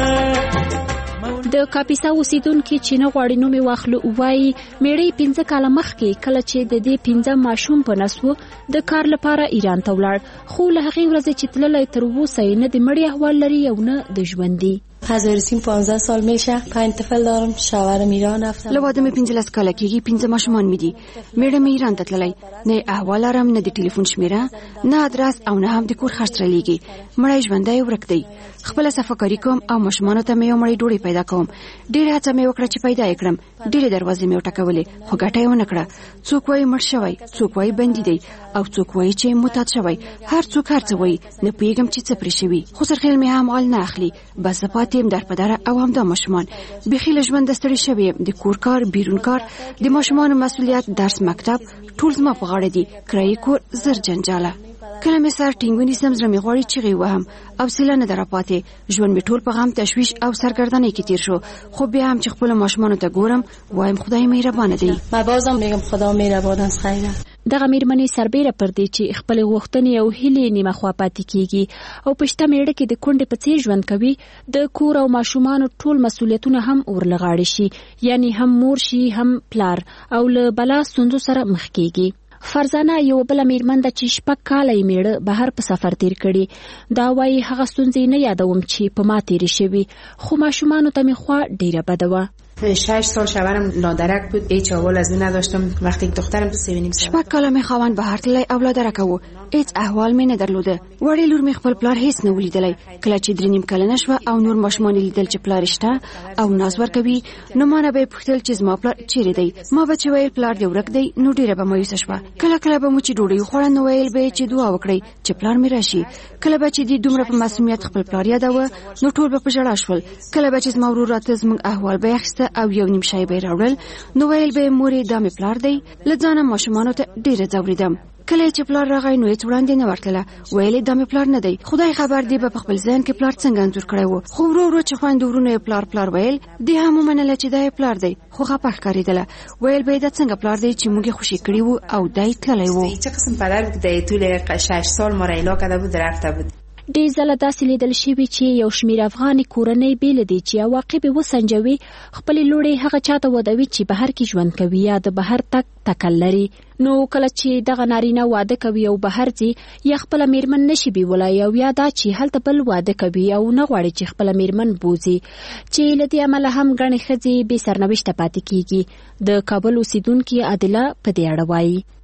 د کاپیسا اوسیدونکي چې نه غواړي نوم یې واخلو وایي میړه یې پنځه کاله مخکې کله چې د دې پنځم ماشوم په نس و د کار لپاره ایران ته ولاړ. خو له هغې ورځې چې تللی تر اوسه یې نه د مړي احوال لري او نه د ژوندي. هزار سیم پانزده سال میشه، پنج طفل دارم، شوهرم ایران رفتم. له واده مې پنځلس کاله کېږي، پنځه ماشومان مې دي. میړه مې ایران ته تللی، نه احوال لرم، نه د ټلیفون شمیره، نه ادرس او نه هم د کور خرڅ رالیږي. مړی ژوندی ورک دی. خپله صفاکاري کوم او ماشومانو ته مې یو مړی ډوډۍ پیدا کوم. ډېره هڅه مې وکړه چې پیدا یې کړم. ډېرې دروازې مې وټکولې خو ګټه یې ونه کړه. څوک وایي مړ شوی، څوک وایي بندي دی او څوک وایي چې معتاد شوی. هر څوک هر څه وایي، نه پوهېږم چې څه پرې شوي. خو سرخیل مې هم حال نه اخلي. بس زه پاتې یم در په دره او همدا ماشومان. بیخي له ژونده ستړې شوې یم. د کور کار، بیرون کار، د ماشومانو مسؤلیت، درس، مکتب ټول زما په غاړه دي. کرایې کور زر جنجاله. کله مې سر ټینګ ونیسم زړه مې غواړي چیغې وهم. حوصله نه ده راپاتې. ژوند مې ټول په غم، تشویش او سرګردنۍ کې تیر شو. خو بیا هم چې خپلو ماشومانو ته ګورم وایم خدای مهربانه دی. ما بازم میگم خدا مهربان است. خیره دغه میرمنې سربیره پر دې چې خپلې غوښتنې او هیلې نیمه خوا پاتې کیږي او په شته میړه کې د کونډې په څیر ژوند کوي. د کور او ماشومانو ټول مسؤلیتونه هم ورلغاړي شي، یعنی هم مور شي هم پلار، او له بلا ستونزو سره مخ کیږي. فرزانه یو بله میرمن ده چې شپږ کاله یې میړه بهر په سفر تیر کړي. دا وایي هغه ستونزې نه یادوم چې په ما تیرې شوي، خو ماشومانو ته مې خوا ډیره بده وه. شش سال شوهرم لادرک بود، هیچ احوال از او نداشتم. وقتی که دخترم تو سه و نیم سال شپږ کاله مې خاوند بهر تللی او لادرک و، هیڅ احوال مې نه درلوده. وړې لور مې خپل پلار هیڅ نه ولیدلی. کله چې درې نیم کلنه شوه او نور ماشومان لیدل چې پلار شته او ناز ورکوي، نو ما نه به یې پوښتل چې زما پلار چیرې دی. ما به چې ویل پلار دې ورک دی، نو ډېره به مایوسه شوه. کله کله به مو چې ډوډۍ وخوړه نو ویل به یې چې دعا وکړئ چې پلار مې راشي. کله به چې دې دومره په معصومیت خپل پلار یادوه نو ټول به په ژړا شول. کله به چې زما ورور راته زموږ احوال به یې اخیسته او یو نیم شی به یې راوړل، نو ویل به یې مورې دا مې پلار دی. له ځانه ماشومانو ته ډېره ځورېدم. کله چې پلار راغی نو هیڅ وړاندې نه ورتله، ویل دا مې پلار نه دی. خدای خبر دی به په خپل ذهن کې پلار څنګه انځور کړی و. خو ورو ورو چې خویندو ورونو یې پلار پلار ویل، دې هم ومنله چې دا یې پلار دی. خو خپه ښکارېدله. ویل به یې دا څنګه پلار دی چې موږ یې خوشي کړي وو او دی تللی و. چه قسم پدر بود که طول شش سال ما را ایلا کرده بود رفته بود. ډېر ځله داسې لیدل شوي چې یو شمېر افغاني کورنۍ بیله دي چې عواقب یې وسنجوي، خپلې لوڼې هغه چاته ودوي چې بهر کې ژوند کوي یا د بهر تګ تکل لري. نو کله چې دغه نارینه واده کوي او بهر ځي، یا خپله میرمن نشي بیولای او یا دا چې هلته بل واده کوي او نه غواړي چې خپله میرمن بوځي، چې له دې امله هم ګڼې ښځې بې سرنوشته پاتې کیږي. د کابل اوسیدونکي عادله په دې اړه وایي.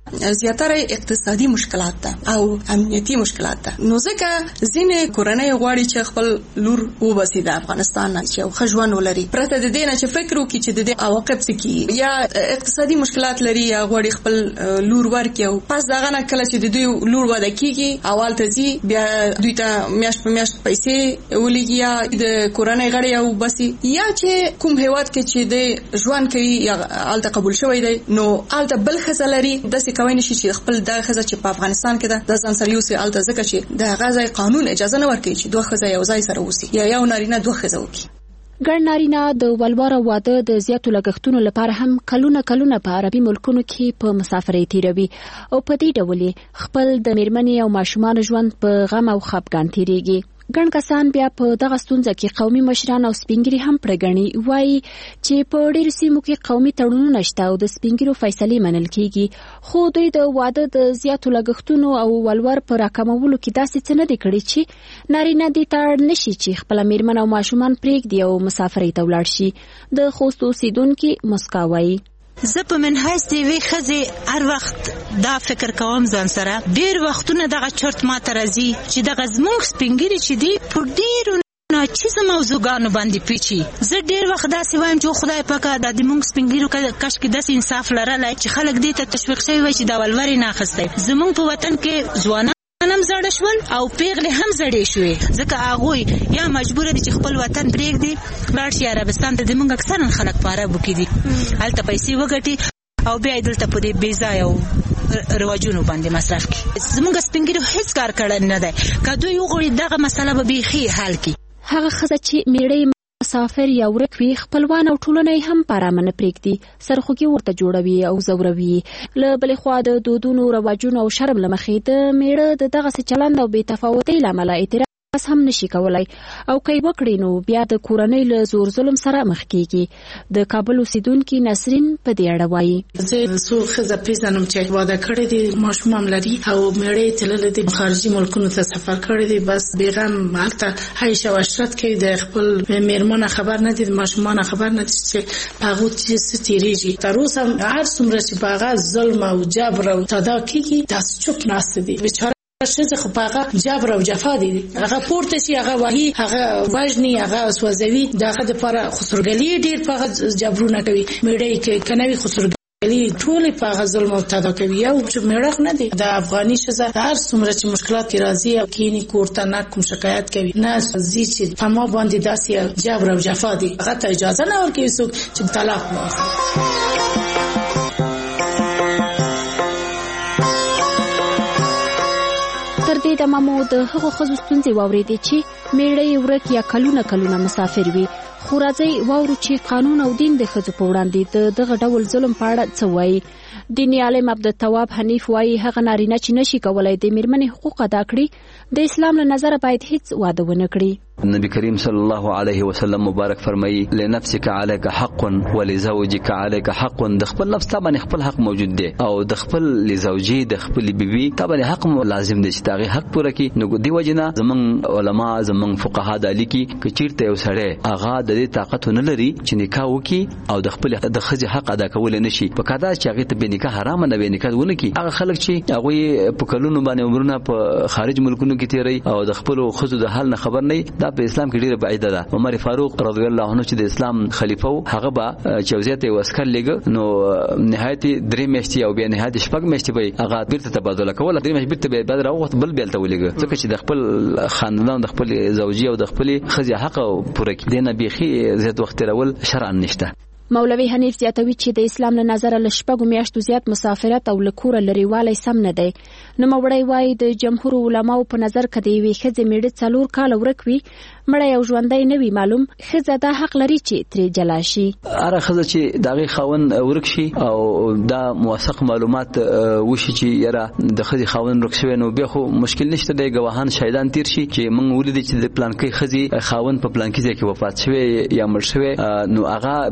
زیاتره اقتصادي مشکلات ده او امنیتي مشکلات ده. نو ځکه ځینې کورنۍ غواړي چې خپل لور وباسي د افغانستان نه چې ښه ژوند ولري پرته د دې نه چې فکر وکړي چې د دې عواقب څه کیږي، یا اقتصادي مشکلات لري یا غواړي خپل لور ورکړي او پس دغه نه کله چې د دوی لور واده کیږي اول ته ځي بیا دوی ته میاشت په میاشت پیسې ولېږي یا د کورنۍ غړي او باسي، یا چې کوم هیواد کې چې د ژوند کوي یا الته قبول شوی دی نو الته بل ښځه لري داسې کوي نشي چې خپل دغه ښځه چې په افغانستان کې ده د ځان سره یوسي الته ځکه چې د هغه ځای قانون اجازه نه ورکوي چې دوه ښځه یو ځای سره اوسي یا یو نارینه دوه ښځه وکړي. ګڼ نارینه د ولوره واده د زیاتو لګښتونو لپاره هم کلونه کلونه په عربي ملکونو کې په مسافرۍ تیروي او په دې ډول خپل د میرمنې او ماشومان ژوند په غم او خپګان تیریږي. ګڼ کسان بیا په دغه ستونزه کې قومي مشران او سپینګری هم پرګني وایي چې په ډېرو سیمو کې قومي تړونونه شته او د سپینګرو فیصلې منل کیږي، خو دوی د واده د زیاتو لګښتونو او ولور په راکمولو کې داسې څه نه دي کړي چې نارینه دې ته اړ نشي چې خپل میرمن او ماشومان پرېږدي او مسافرۍ ته ولاړ شي. د خوست اوسیدونکي مسکا وایي زه په منهج دی وی خزه هر وخت دا فکر کوم ځان سره ډیر وختونه دغه چرت ما ته راځي چې دغه زموږ سپینګری چې دی پر ډیرو ناچیزه موضوعګانو باندې پیچي. زه ډیر وخت داسې وایم چې خدای پاک د دې موږ سپینګریو کاش کې داسې انصاف لرلای چې خلک دې ته تشویق شوی وي چې دا ولوري نه اخیستی. زموږ په وطن کې ځوانان هم زړه شول او پیغلې هم زړې شوې ځکه هغوی یا مجبور دي چې خپل وطن پرېږدي لاړ شي عربستان ته. د موږ اکثرا خلک په عربو کې دي هلته پیسې وګټي او بیا یې دلته په دې بې ځایه رواجونو باندې مصرف کړي. زموږ سپین ږیرو هېڅ کار کړی نه دی که دوی وغواړي دغه مسله به بیخي حل کړي. هغه ښځه چې میړه مسافر یا ورک وي خپلوان او ټولنه هم په ارامه نه پرېږدي، سرخوږي ورته جوړوي او ځوروي. له بلې خوا د دودونو رواجونو او شرم له مخې د میړه د دغسې چلند او بې تفاوتۍ له امله اعتراض هم نشي کولای او که یې وکړي نو بیا د کورنۍ له زور ظلم سره مخ کیږي. د کابل اوسیدونکي نسرین په دې اړه وایي زه څو ښځه پیژنم چې واده کړی دي ماشوم هم لري او میړه یې تللی دی خارجي ملکونو ته سفر کړی دی، بس بېغم هلته عیش او عشرت کوي، د خپل میرمنه خبر نه دي د ماشومانه خبر نه دي چې په هغو چې څه تېرېږي. تر اوسه هر څومره چې په هغه ظلم او جبر او تدا کېږي داسې چوپ ناسته دي. بیچاره ښځه خو په هغه جبر او جفا دي هغه پورته شي هغه وهي هغه وژني هغه سوځوي د هغه دپاره خسرګلي ډېر په هغه جبرونه کوي. میړه یې که نه وي خسرګلي ټولې په هغه ظلم او تدا کوي. یو میړه نه دی د افغاني ښځه هر څومره چې مشکلات کې راځي او کینی کور ته نه کوم شکایت کوي نه ځي چې په ما باندې داسې جبر او جفا دي هغه ته اجازه نه ورکوي څوک چې طلاق واخلي. تر دې دمه مو د هغو ښځو ستونزې واورېدې چې میړه یې ورک یا کلونه کلونه مسافر وي. خو راځئ واورو چې قانون او دین د ښځو په وړاندې د دغه ډول ظلم په اړه څه وایي. دیني عالم عبدالتواب حنیف وایي هغه نارینه چې نشي کولی د میرمنې حقوق ادا کړي د اسلام له نظره باید هیڅ واده ونه کړي. نبی کریم صلی الله علیه وسلم مبارک فرمایي لنفسك عليك حق ولزوجك عليك حق. د خپل نفس ته باندې خپل حق موجود دی او د خپل لزوجي د خپل بیبي ته باندې حق لازم دی چې هغه حق پوره کړي. نو دی وجنه زمون علما زمون فقها د لیکي چې چیرته یو سړی هغه د دې طاقت نه لري چې نکاح وکړي او د خپل د خځې حق ادا کول نه شي په کاده چې هغه ته به نکاح حرام نه به نکاح ونه کړي. هغه خلک چې هغه په کلونو باندې عمرونه په خارج ملکونو کې تیری او د خپل خځو د حال نه خبر نه دا په اسلام کې ډیره بعیده ده. عمر فاروق رضی الله عنه چې د اسلام خلیفہ و هغه به چې وزیت وسکل لګ نو نهایت درې میاشتې او بیا نهایت شپږ میاشتې به هغه بیرته تبادله کوله درې میاشتې بیرته به بعد راوخت بل بیلته ولګ ځکه چې د خپل خاندان د خپل زوجي او د خپل خځې حق پوره کړي نه بيخي زیات وخت راول شرعاً نشته. مولوي حنیف زیاتوي چې د اسلام له نظره له شپږو میاشتو زیات مسافرت او له کوره لرېوالی سم نه دی. نوموړی وایي د جمهور علماو په نظر که د یوې ښځې میړه څلور کاله ورک وي مړی او ژوندی نه وي معلوم ښځه دا حق لري چې ترې جلا شي. هره ښځه چې د هغې خاوند ورک شي او دا موثق معلومات وشي چې یاره د ښځې خاوند ورک شوی نو بیا خو مشکل نشته دی. ګواهان شاهدان تیر شي چې موږ ولیدې چې د پلانکۍ ښځې خاوند په پلانکي ځای کې وفات شوی یا مړ شوی نو هغه بیا کولی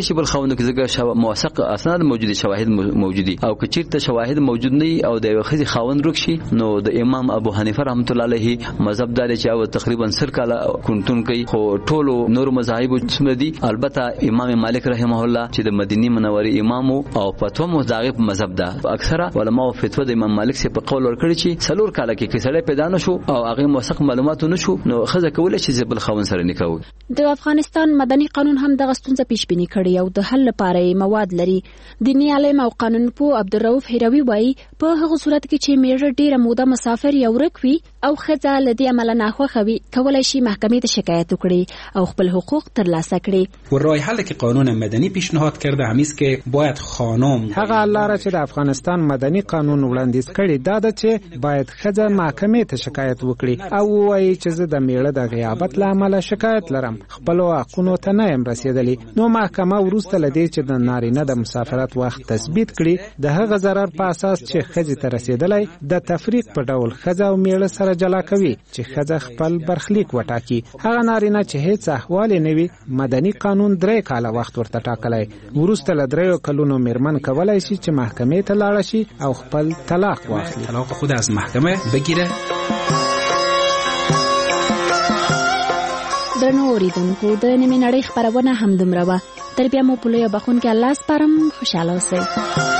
شي بل خوند کې ځکه موثق اسناد موجودي شواهد موجودي او که چیرته شواهد موجود نه او د یو خزي خوند رکشي نو د امام ابو حنیفه رحمت الله علیه مذهب دار چې او تقریبا سر کاله كنتون کوي خو ټولو نور مذاهب سمدي البته امام مالک رحمه الله چې د مدینه منوره امام او فتوا مذهب مذهب ده اکثره علما او فتوا د امام مالک سي په قول ورکړي چې سلور کاله کې کسړې پیدا نشو او هغه موثق معلومات نشو نو خزه کول شي زبل خوند سره نکوي. د افغانستان مدني قانون هم د غستونځ پیش بینی کړی او د حل لپاره مواد لري. دینی عالم او قانون پوه عبدالرؤف هروي وایي په هغه صورت کې چې میړه ډیره موده مسافر یا ورک وي او ښځه له دې عمله ناخوښه وي کولای شي محکمې ته شکایت وکړي او خپل حقوق ترلاسه کړي. و راه حلی که قانون مدنی پیشنهاد کرده همیست که باید خانم هغه لاره چې د افغانستان مدني قانون وړاندیز کړي دا ده چې باید ښځه محکمې ته شکایت وکړي او وایي چې زه د میړه د غیابت له امله شکایت لرم خپلو حقونو ته نه یم رسېدلی نو محکمه وروسته له دې چې د نارینه د مسافرت وخت تثبیت کړي د هغه ضرر په اساس چې ښځې ته رسېدلی د تفریق په ډول ښځه او میړه سره جلا کوي چې ښځه خپل برخلیک وټاکي. هغه نارینه چې هیڅ احوال نه وي مدني قانون درې کاله وخت ورته ټاکلی وروسته له دریو کلونو میرمن کولای شي چې محکمې ته لاړه شي او خپل طلاق واخلي. طلاق خود از محکمه بگیره. درنو اوریدونکو د نیمې نړۍ خبرونه هم دومره وه. تر بیا مو په لویه بخون کې الله سپارم. خوشحاله اوسئ.